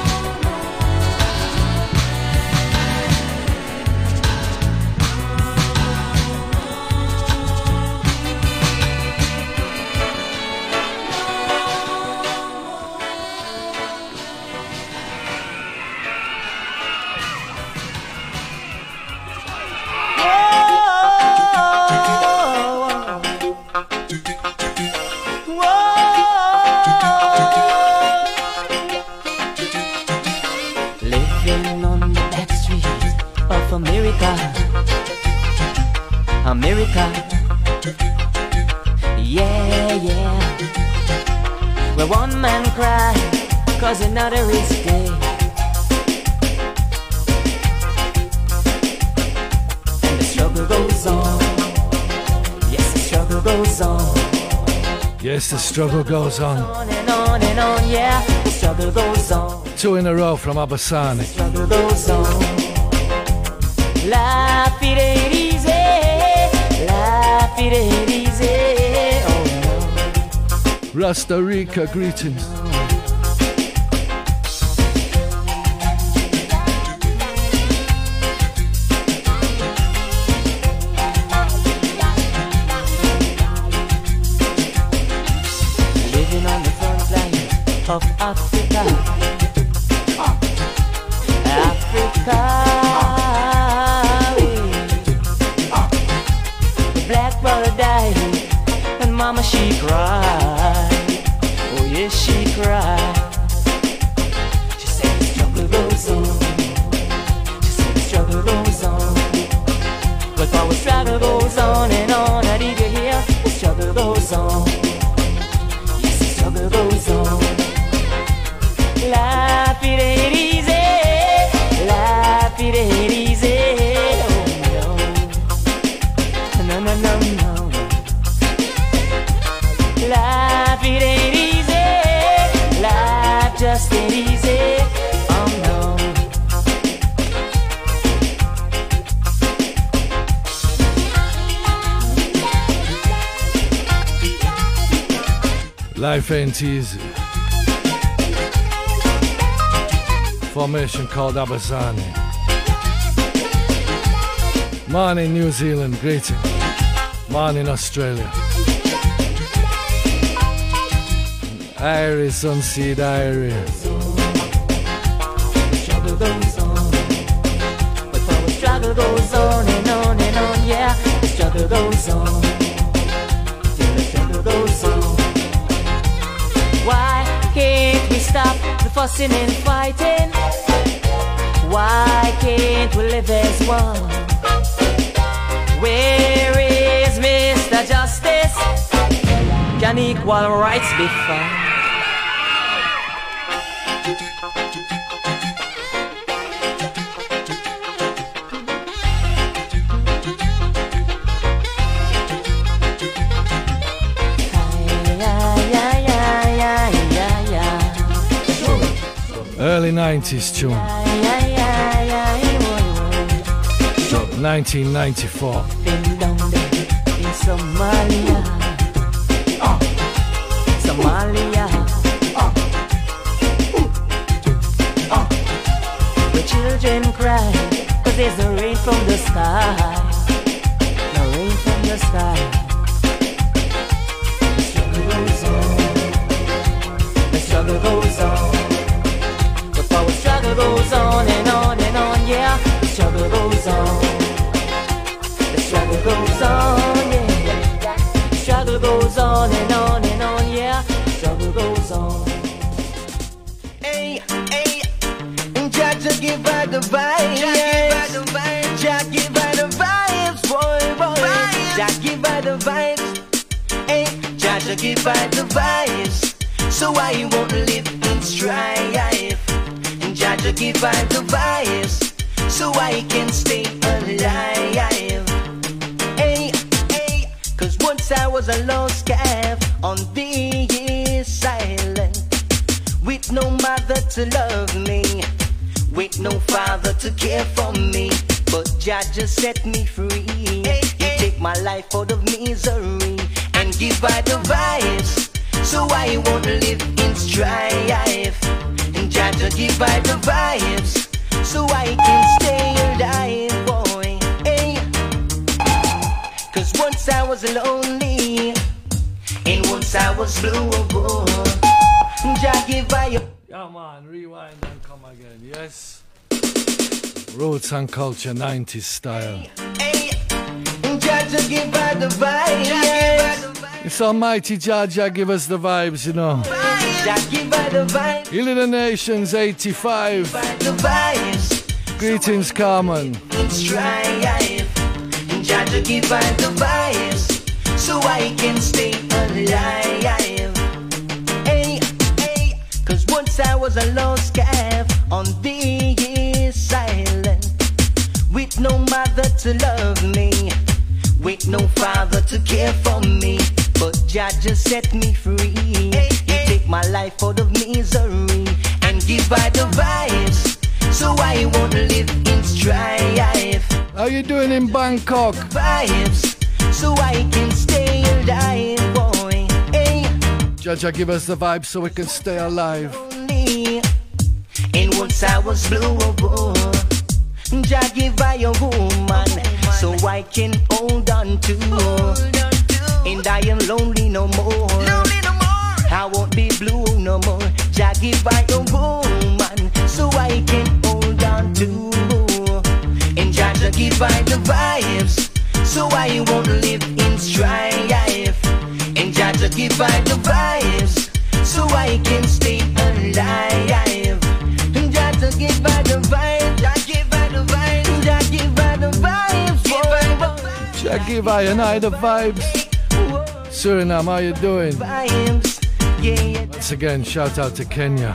The struggle goes on. On and on and on, yeah. The struggle goes on. Two in a row from Abasani. The struggle goes on. Life it ain't easy. Life it ain't easy. Oh no. Rasta Rica, greetings. Of Africa, Africa, the black brother died, and mama she cried, oh yes she cried. She said the struggle goes on, she said the struggle goes on, but our struggle goes on and on, did you hear? The struggle goes on, yes the struggle goes on. Life it ain't easy, life it ain't easy, oh no, no, no, no, no. Life it ain't easy, life just ain't easy, oh no. Life ain't easy. Formation called Abazani. Morning New Zealand, greeting. Morning Australia. Iris on seed Iris. The struggle goes on, but our struggle goes on and on and on, yeah. The struggle goes on, yeah, the struggle goes on. Why can't we stop the fussing and fighting? Why can't we live as one? Where is Mister Justice? Can equal rights be found? nineties tune. nineteen ninety-four. Been down there in Somalia. Uh. Somalia. Uh. Uh. Where children cry, cause there's no rain from the sky. No rain from the sky. The struggle goes on. The struggle goes on. The power struggle goes on and on and on, yeah. The struggle goes on. The struggle goes on, yeah. The struggle goes on and on and on, yeah. The struggle goes on. Hey, hey, Jah just give her the vibes. Jah give her the vibes, boy, boy. Jah give her the vibes. Hey, Jah just give her the vibes. So I won't live in strife. And Jah just give her the vibes. So I can stay alive. Hey, hey, cause once I was a lost calf on this island, with no mother to love me, with no father to care for me. But Jah just set me free. He take my life out of misery and give her the vibes. So I won't live in strife. And Jah just give her the vibes. So I can stay alive, boy. Hey. Cause once I was lonely, and once I was blue, Jah give I a... Yeah, man, rewind and come again, yes? Roots and culture, nineties style. Hey, Jah just give her the vibes. Yes. It's Almighty Jah, Jah give us the vibes, you know. Jah give her the vibes. Healing the Nations, eighty-five. The vibes. Greetings, Carmen. It's strife. Jah just give her the vibes. So I can stay alive. Hey, hey. Cause once I was a lost calf on this island, with no mother to love me, with no father to care for me. But Jah just set me free. He take my life out of misery and give her the vibes. So I won't live in strife. How you doing in Bangkok? Vibes. So I can stay alive, boy. Hey. Jah Jah give us the vibes so we can stay alive. And once I was blue, Jah give I a woman so I can hold on to. And I am lonely no more. I won't be blue no more. Jah give I a woman so I can hold on to. And Jah just give I the vibes so I won't live in strife. And Jah just give I the vibes so I can stay alive. And Jah just give I the vibes. Jah give I the vibes. Jah give I the vibes. Jah give I and I the vibes. Suriname, how you doing? Once again, shout out to Kenya.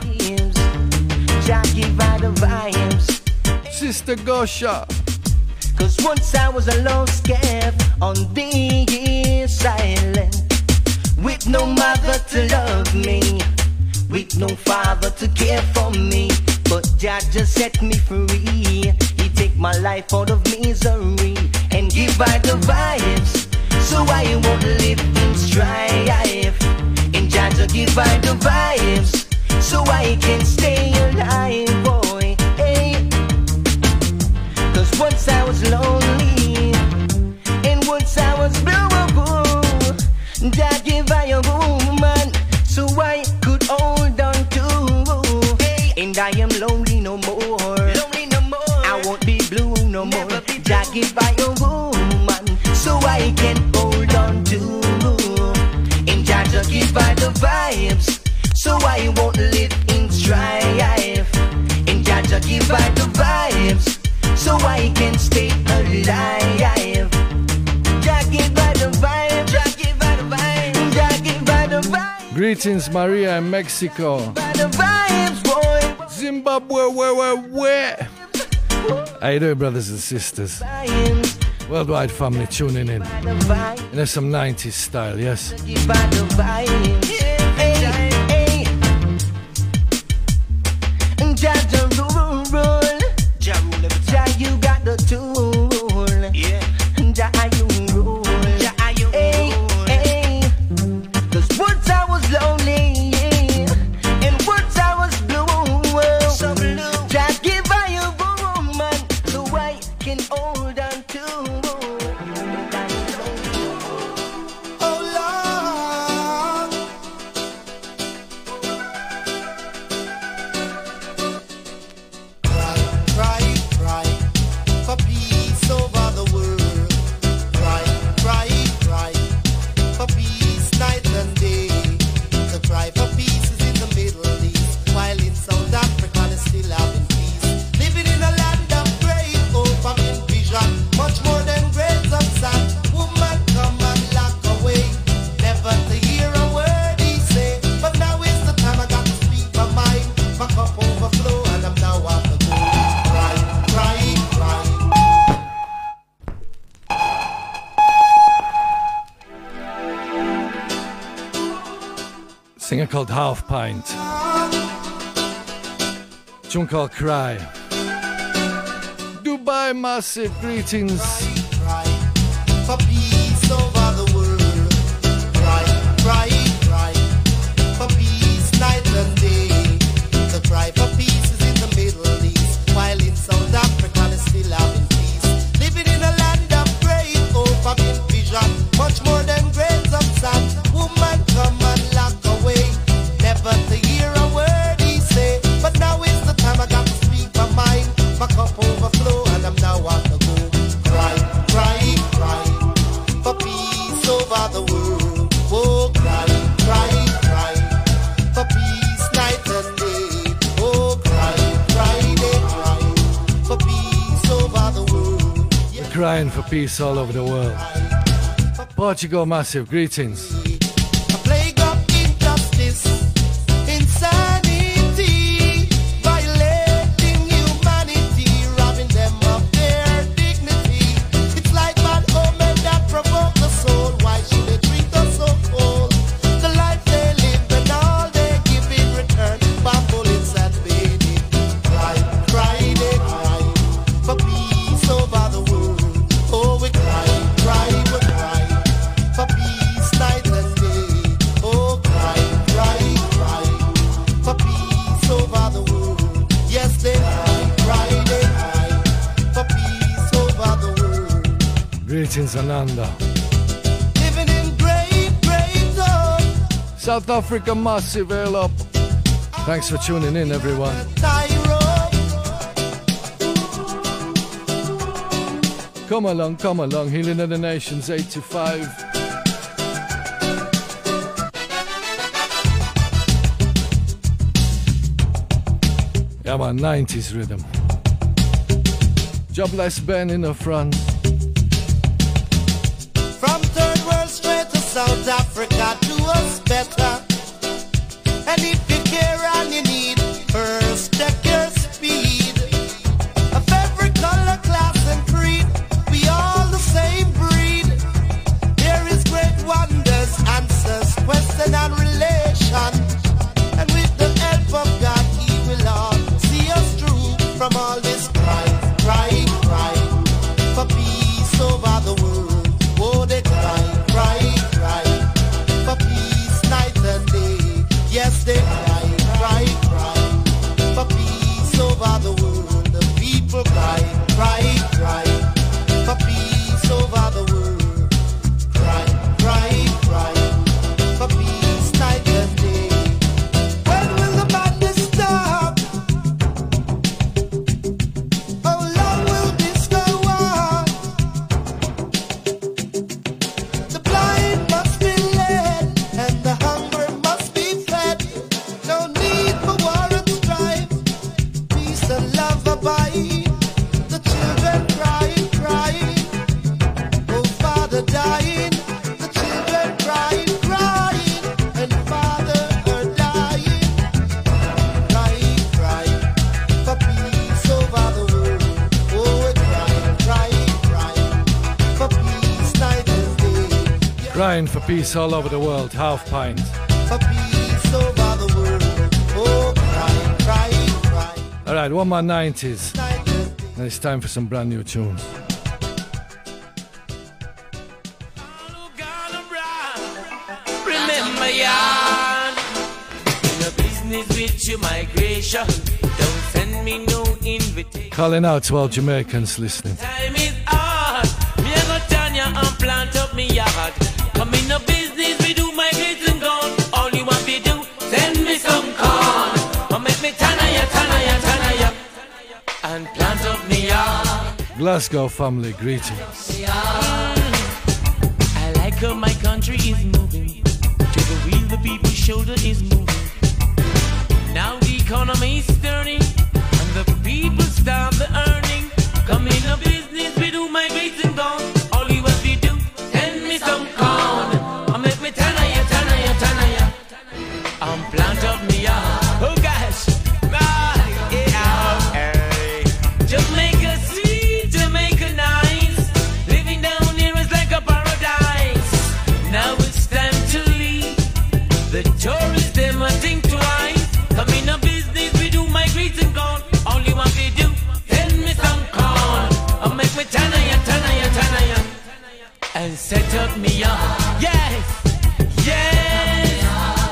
Sister Gosha. Cause once I was a lost calf on this island, with no mother to love me, with no father to care for me. But Jah just set me free. He take my life out of misery and give her the vibes. So I won't live in strife. And Jah just give her the vibes. So I can stay alive, boy. Hey. Cause once I was lonely, and once I was blue, Jah give her a woman so I could hold on to. And I am lonely no more. Lonely no more. I won't be blue no more. Jah give her a woman so I can hold on to. And Jah just give her the vibes so I won't live in strife. And Jah just give her the vibes so I can stay alive. Jah give her the vibes. Jah give her the vibes. Jah give her the vibes. Greetings, Maria in Mexico. The vibes, boy. Zimbabwe, where, where, where? How you doing, brothers and sisters? Worldwide family tuning in. And there's some nineties style, yes? Hey, hey. Jah Jah you rule. Jah you rule. Hey, cause once I was lonely, and once I was blue. So blue. Just give I a woman who I can hold on to. Singer called Half Pint. Tune called Cry. Dubai, massive greetings. Cry for peace over the world. Cry, cry, cry for peace night and day. The cry for peace is in the Middle East, while in South Africa they still having peace. Living in a land of great hope, having vision, much more than grains of sand. Woman, come and lock away, never to hear a word he say. But now is the time I got to speak my mind. My cup overflow and I'm now on the go. Cry, cry, cry for peace over the world. Oh, cry, cry, cry for peace night and day. Oh, cry, cry, they cry for peace over the world. We're crying for peace all over the world. Portugal, massive greetings. A plague of injustice, insanity, violating humanity, robbing them of their dignity. It's like bad omen that provoke the soul. Why should they treat us so cold? The life they live and all they give in return, bomb bullets and baby. Cry, cry, they cry for peace over the world. Oh, we cry, cry, we cry for peace night and day. Oh, cry, cry, cry for peace over the world. Yes, they cry, cry, they cry for peace over the world. Greetings, Ananda. Living in great, great hope. South Africa, massive hail up. Thanks for tuning in, everyone. Come along, come along. Healing of the Nations, eight to five. Yeah, man, nineties rhythm. Jobless Ben in the front. From third world straight to South Africa, do us better. And if you care and you need, first check your speed. Of every color, class and creed, we all the same breed. There is great wonders, answers, question and relation. And with the help of God, He will all see us through from all this cry, cry, cry for peace over the world. Oh, they cry, cry, cry for peace night and day. Yes, they cry, cry, cry for peace over the world. The people cry, cry, cry for peace over the world. Cry, cry, cry for peace night and day. When will the madness stop? How long will this go on? The blind must be led, and the hungry must be fed. No need for war and strife. Peace and love abide. The children crying, crying. Oh, Father dying. The children crying, crying. And Father are dying. Crying, crying for peace over the world. Oh, we're crying, crying, crying for peace night and day. Crying for peace all over the world, Half Pint. For peace over the world. Oh, crying, crying, crying. Alright, one more nineties. And it's time for some brand new tunes. yard. In a business with your migration, don't send me no invitation. Calling out to all Jamaicans listening. Time is hard. Me a go turn ya and plant up me yard. Come in a business, we do migrate and gone. All you want me do, send me some corn. Or make me tana ya, tana ya, tana ya, and plant up me yard. Glasgow family greetings. Mm. I like how my country is moving. To the wheel the people's shoulder is moving. Now the economy is turning, and the people start the earning. Come in a business, we do migrate and gone. All you have to do, send me some corn. Or make me tana ya, tana ya, tana ya, and plant up me yard. Oh gosh, ah, yeah, hey. Jamaica sweet, Jamaica nice. Living down here is like a paradise. Now it's time to leave. The tourists, them a think twice. Come in a business, we do migrate and gone. All you want to do, send me some corn. Or make me tana ya, tana ya, tana ya, and set up me up. Yes, yes.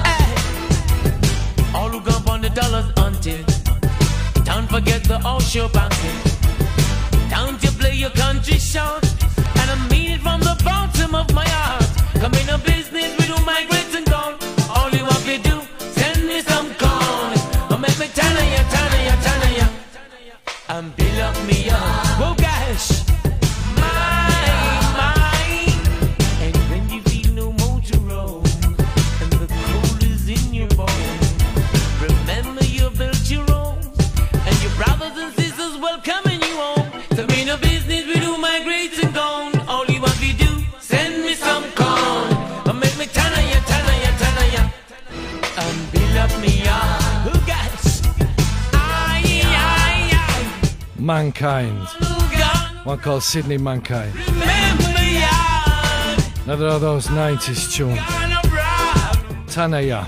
Hey. All who gone on the dollars until don't forget the offshore banking. Don't you play your country short. And I mean it from the bottom of my heart. Come in a business, we do migrate and gone. All you want to do, send me some corn. Or make me tana ya, tana ya, tana ya, and build up me up. Oh gosh, my, my. And when you feel no more to roll, and the cold is in your bones, remember you built your own, and your brothers and sisters welcoming you home. So in a business we do migrate and gone. All you want to do, send me some corn. Or make me tana ya, tana ya, tana ya, and build up me up. Oh gosh, aye, aye, aye. Mankind. One called Sydney Mankind. Remember ya, Another of those nineties tunes. Tanaya.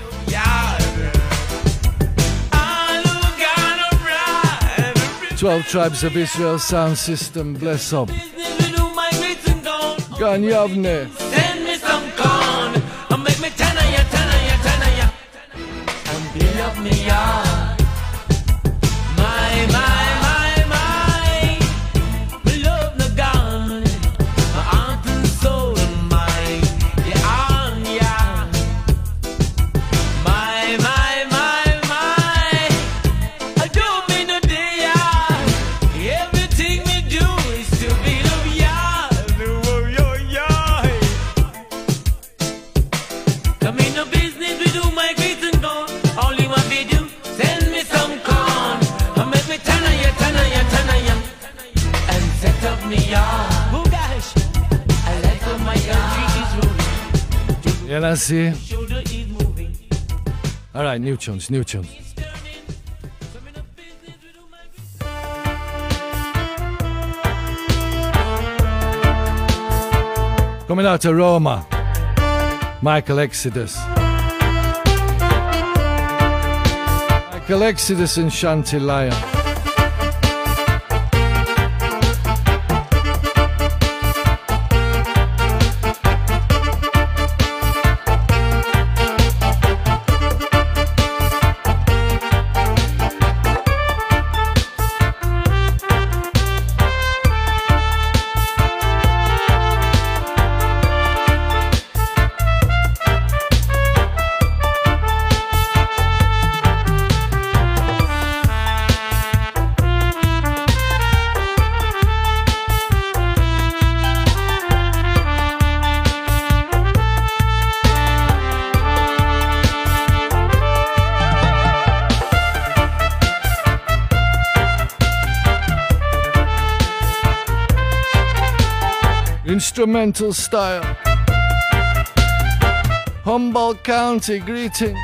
Twelve Tribes of Israel sound system, bless up. Gan Yavne. Send me some corn. And make me tana ya, tana ya, tana ya, and build up me yard. My, my, my, my. My love no gone. My heart and soul and mine. Yeah, on ya. My, my, my, my. I don't mean no day, yeah. Everything me do is to build up yard. Oh, yo, yo. Come in no business, we do migrate and gone. All you want to do, send me some corn. And make me tana ya, tana ya, tana ya, and set up me yard. Oh gosh, I like how my country is rolling. Yeah, let's see. Shoulder is moving. All right, new tunes, new tunes. Coming out to Roma, Michael Exodus. Michael Exodus and Shanty Lion. Instrumental style. Humboldt County greeting.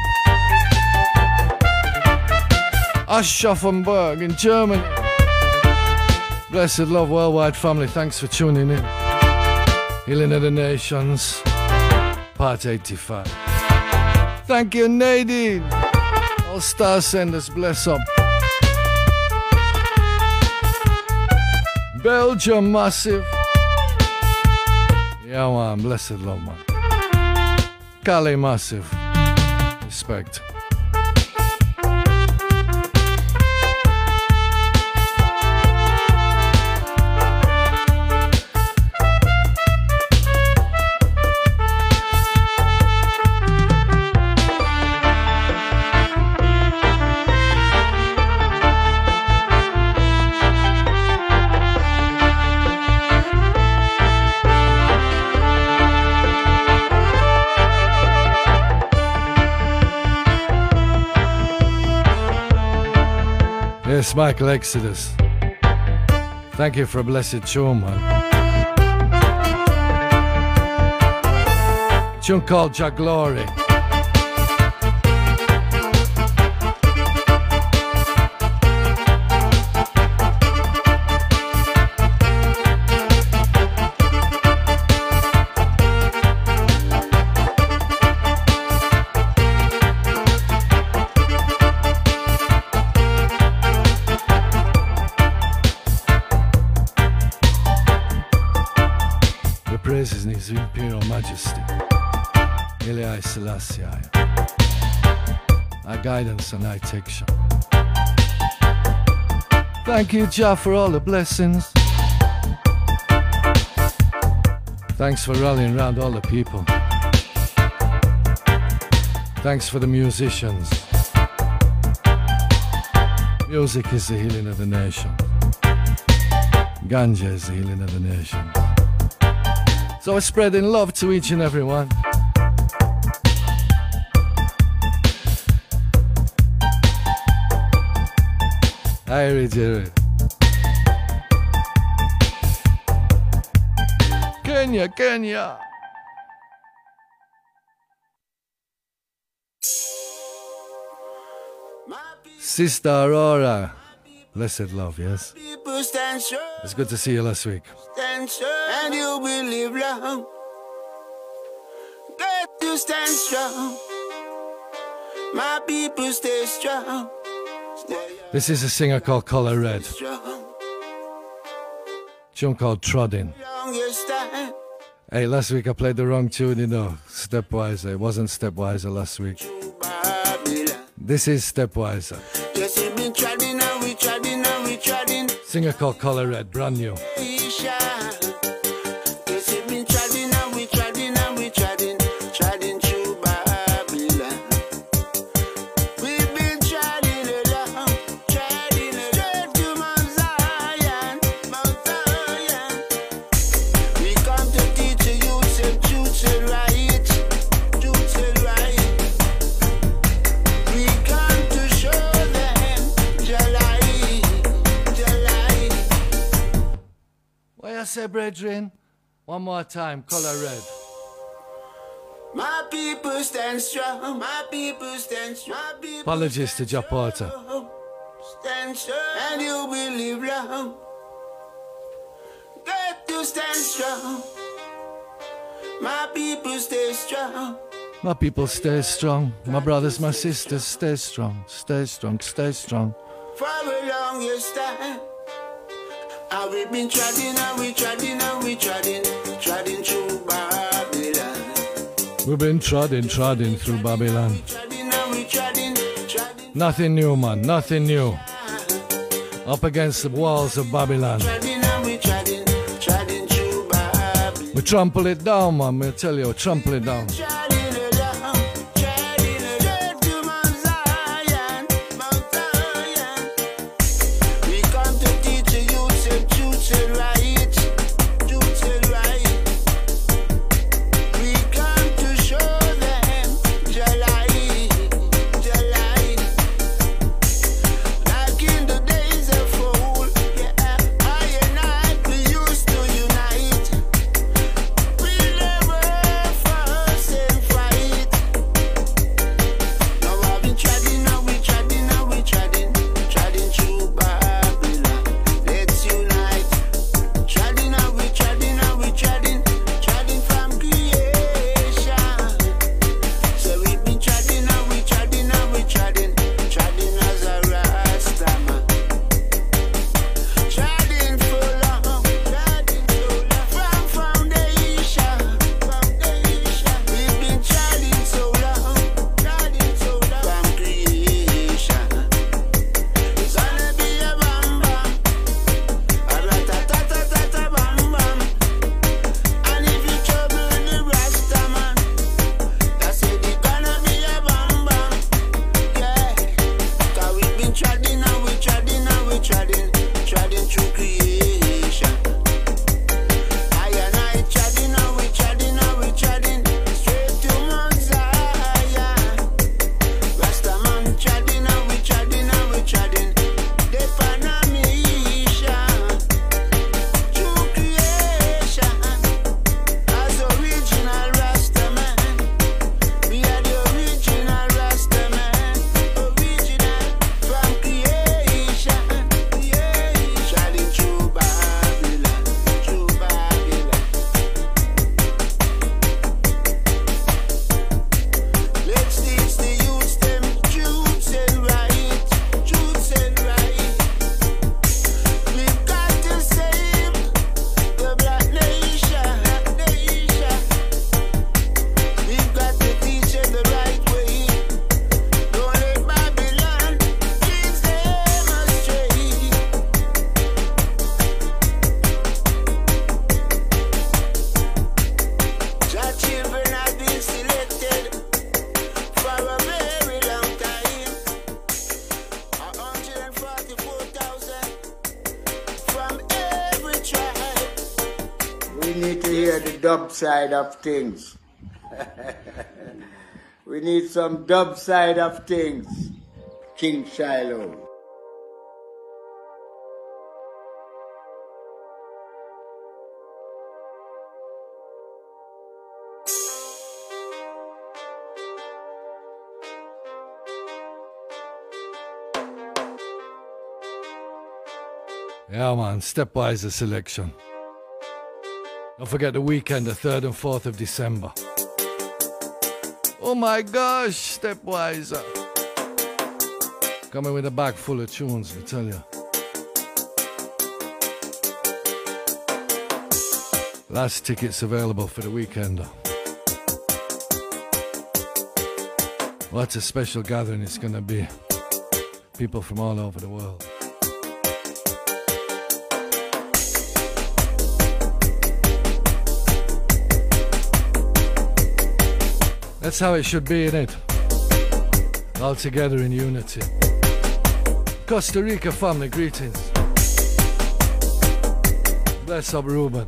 Aschaffenburg in Germany. Blessed love worldwide family, thanks for tuning in. Healing of the Nations, part eighty-five. Thank you, Nadine. All star senders, bless up. Belgium, massive. Yeah, man, blessed love, man. Cali, massive. Respect. Yes, Michael Exodus. Thank you for a blessed tune, man. Tune called Jah Glory. Praises in His Imperial Majesty, Haile Selassie, our guidance and our protection. Thank you, Jah, for all the blessings. Thanks for rallying around all the people. Thanks for the musicians. Music is the healing of the nation. Ganja is the healing of the nation. So we're spreading love to each and every one. Irie Jerry. Kenya, Kenya. Sister Aurora. Blessed love, yes. It's good to see you last week. Stand strong and you will live long. Got to stand strong. My people stay strong. Stay This is a singer called Color Red. strong. Tune called Trodding. Longest time. Hey, last week I played the wrong tune, you know. Stepwiser. It wasn't Stepwiser last week. This is Stepwiser. Yes, we've been treading and we treading and we treading. Singer called Color Red, brand new. Yes, we've been treading and we treading and we treading, treading through Babylon. We've been treading along, treading straight to Mount Zion, Mount Zion. We come to teach the youth some truth and right, truth and right. We come to show them the light, the light. What you say, brethren? One more time, Color Red. My people stand strong, my people stand strong, my people Apologies to Jah Porter. stand strong, and you will live long. Got to stand strong. My people stay strong. My people stay strong. My brothers, my sisters, stay strong. Stay strong, stay strong. For a longest time. And we've been treading and we treading and we treading, treading through Babylon. We've been trodding, trodding through Babylon. Treading and we treading, treading, Nothing new, man, nothing new. Up against the walls of Babylon. treading and we treading, treading through Babylon. We trample it down, man, I tell you, trample it down. Treading along, treading straight to Mount Zion, Mount Zion. We come to teach the youth some truth and right, truth and right. We come to show them the light, the light. Like in the days of old, yeah, I and I, we used to unite. We never fuss and dub side of things. We need some dub side of things. King Shiloh. Yeah, man, stepwise selection. Don't forget the weekend, the third and fourth of December. Oh my gosh, stepwise. Coming with a bag full of tunes, I tell you. Last tickets available for the weekend. What a special gathering it's gonna be. People from all over the world. That's how it should be, innit? All together in unity. Costa Rica family, greetings. Bless up, Ruben.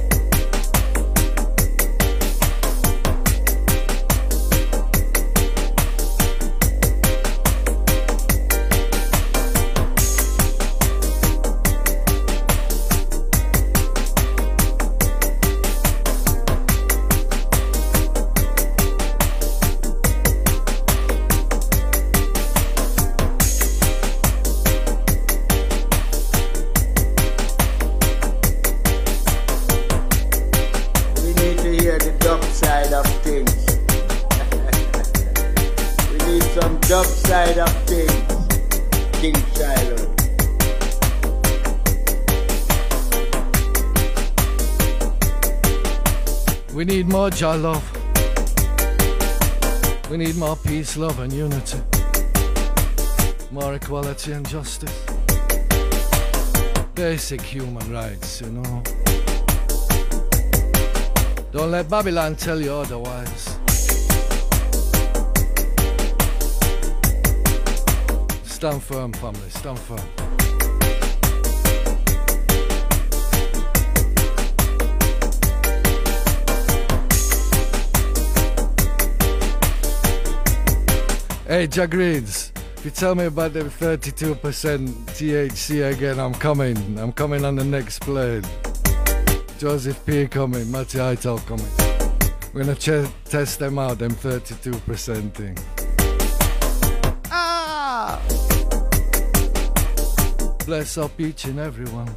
We need more joy, love. We need more peace, love and unity. More equality and justice. Basic human rights, you know. Don't let Babylon tell you otherwise. Stand firm, family, stand firm. Hey, Jagreeds, if you tell me about the thirty-two percent T H C again, I'm coming. I'm coming on the next plane. Joseph P. coming, Matty Hightower coming. We're gonna ch- test them out, them thirty-two percent thing. Ah! Bless up each and every one.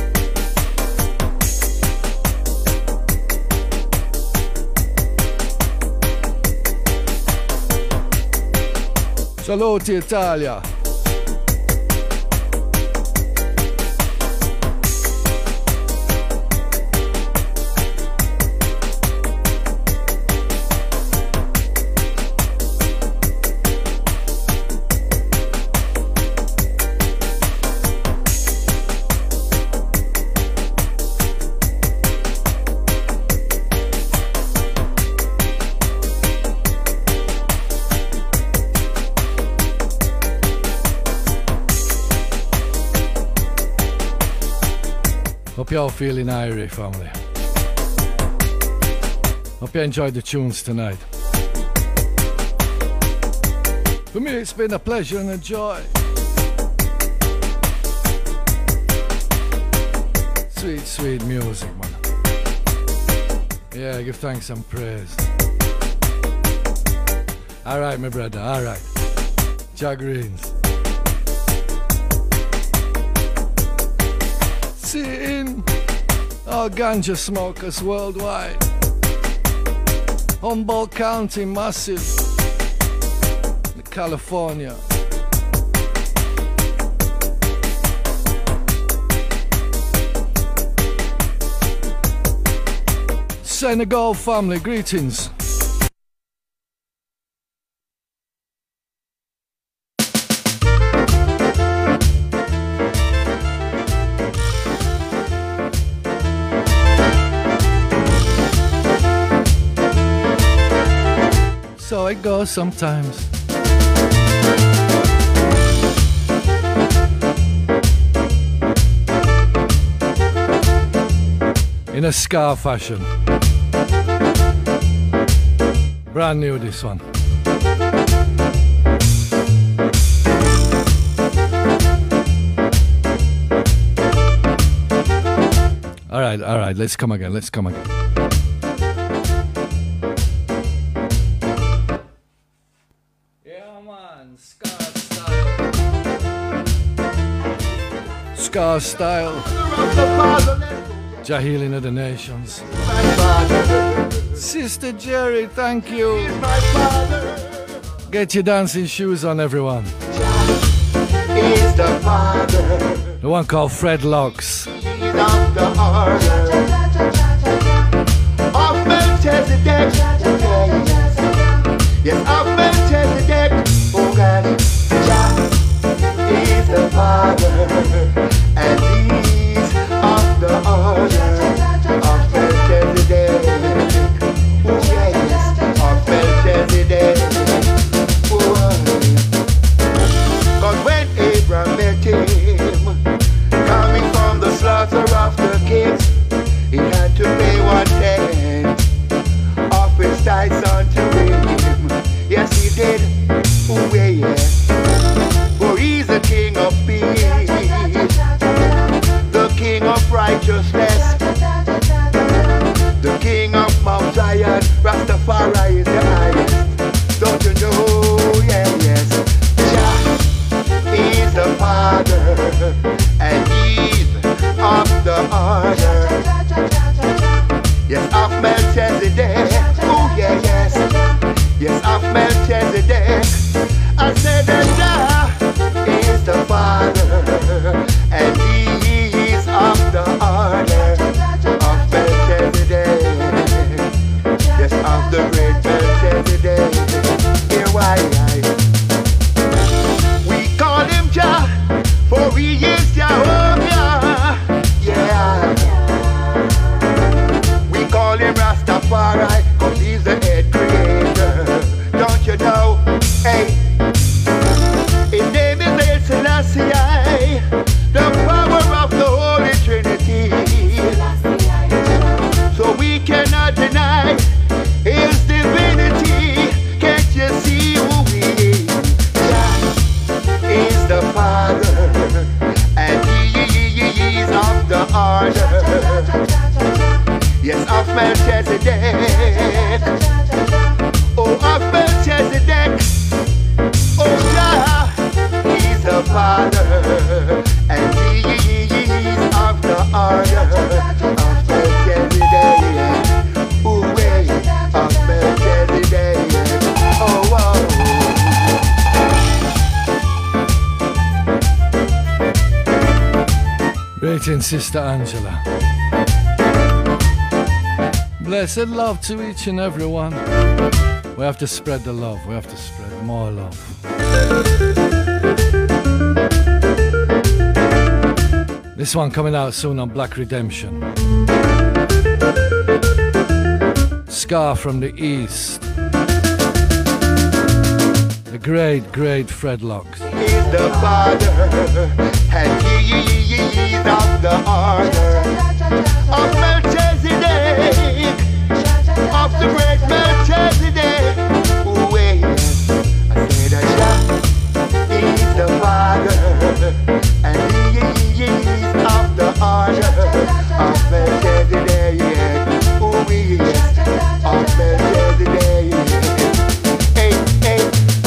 Saluti Italia. Hope you're all feeling irie, family. Hope you enjoyed the tunes tonight. For me, it's been a pleasure and a joy. Sweet, sweet music, man. Yeah, give thanks and praise. Alright, my brother, alright. Jagreens. Sitting, all ganja smokers worldwide. Humboldt County, massive. California. Senegal family, greetings. So it goes sometimes. In a ska fashion. Brand new this one. All right, all right, let's come again, let's come again. Yeah, man, Scar style. Scar style. Jah healing of the nations. Sister Jerry, thank you. Get your dancing shoes on, everyone. Is the father. The one called Fred Locks. He's of the order of Melchizedek. Yes, of Melchizedek. Oh God, Jah is the father, and he's of the order of Melchizedek. Oh yes, of Melchizedek. Oh, 'cause when Abraham met him, coming from the slaughter of the kings, he had to pay one tenth of his tithes unto him. Yes, he did. Oh, yeah, yeah. For he's the king of peace, the king of righteousness, the king of Mount Zion. Rastafari is the highest. Don't you know? Yeah, yes. Jah is the father, and he's of the order. Yes, of Melchizedek. Oh, yeah, yes. Yes, of Melchizedek. I said that Jah is the father, and he is of the order of Melchizedek. Yes, of the great Melchizedek. Here why we call him Jah, for he is Jehovah. Yeah. We call him Rastafari, 'cause he's the head creator. Don't you know? Hey, his name is El Selassie, the power of the Holy Trinity. So we cannot deny his divinity. Can't you see who he is? Jah is the Father, and he is of the order. Yes, of Melchizedek. Oh, of Melchizedek. Oh, Jah is the Father, and he is of the order of Melchizedek. Oh, way of Melchizedek. Oh, wow. Greetings, Sister Angela. Blessed love to each and every one. We have to spread the love. We have to spread more love. This one coming out soon on Black Redemption. Scar from the East. The great, great Fred Locks. He's the Father, and he is of the order of Melchizedek, of the great Melchizedek. Oh, wait, I say that Jah is the Father, and he is of the order of Melchizedek. Oh, yes, of Melchizedek. Hey, hey,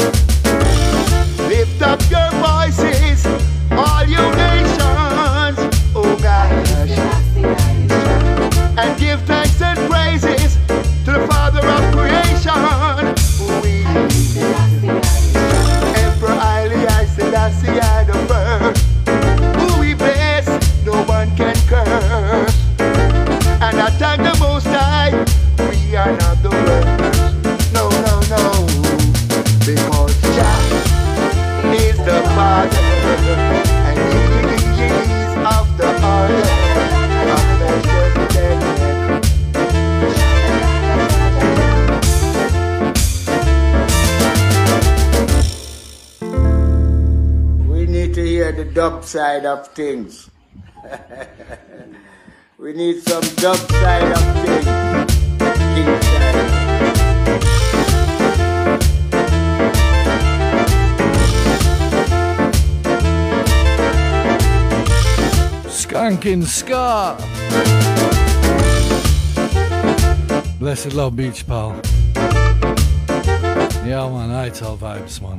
lift up your voices, all you nations, oh gosh, and give thanks and praises to the Father of creation. We, Emperor Haile Selassie I the first, who we bless, no one can curse. And I thank the Most High, we are not the worst. No, no, no, because Jah is the Father, and he is of the order of Melchizedek. We need to hear the dub side of things. We need some dub side of things. King side. Rankin Scar. Blessed Love Beach, pal. Yeah, man, I tell vibes, man.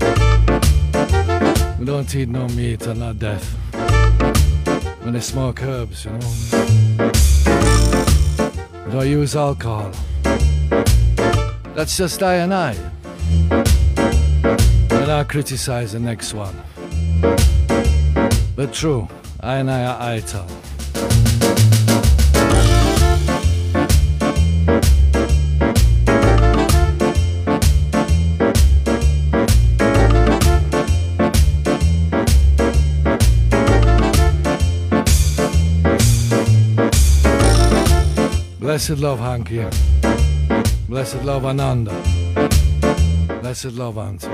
We don't eat no meat and not death. When they smoke herbs, you know. We don't use alcohol. That's just I and I. And I criticize the next one. But true, I and I are I tell. Blessed love, Hanky. Blessed love, Ananda. Blessed love, Auntie.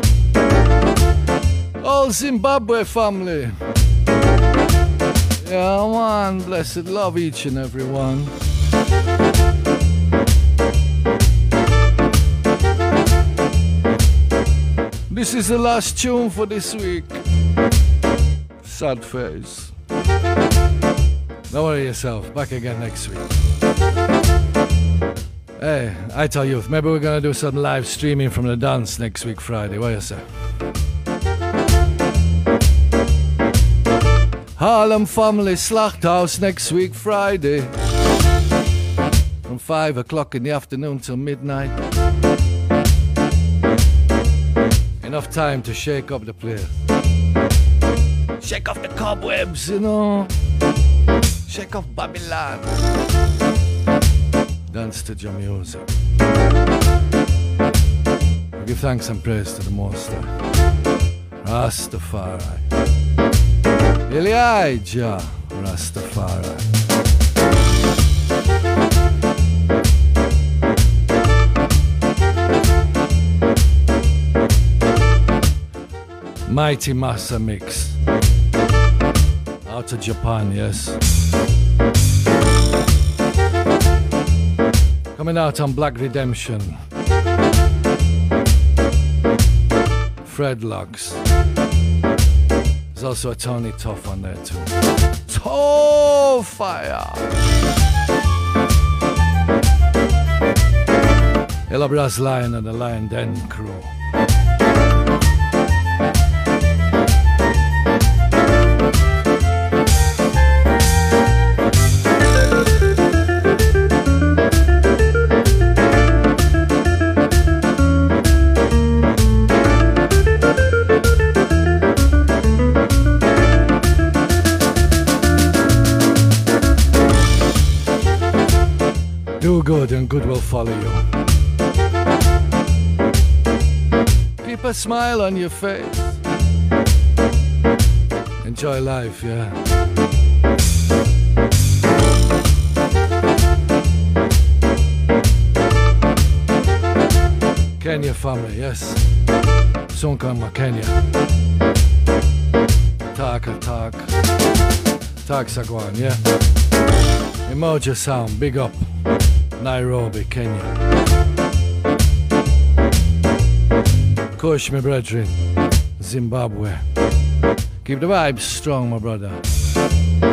All Zimbabwe family. Yeah, man. Blessed love, each and every one. This is the last tune for this week. Sad face. Don't worry yourself. Back again next week. Hey, I tell you, maybe we're gonna do some live streaming from the dance next week Friday. What you say? Harlem Family Slachthouse next week Friday, from five o'clock in the afternoon till midnight. Enough time to shake up the place. Shake off the cobwebs, you know. Shake off Babylon. Dance to your music. We give thanks and praise to the Most High. Rastafari. Elijah Rastafari. Mighty Massa Mix. Out of Japan, yes. Coming out on Black Redemption. Fred Lux. There's also a Tony Tough on there too. Oh, fire! Ella Brass Lion and the Lion Den crew. Do good and good will follow you. Keep a smile on your face. Enjoy life, yeah. Kenya family, yes. Soon come Kenya. Talk, talk. Talk Sagwan, yeah. Emoja Sound, big up. Nairobi, Kenya. Kush, my brethren. Zimbabwe. Keep the vibes strong, my brother.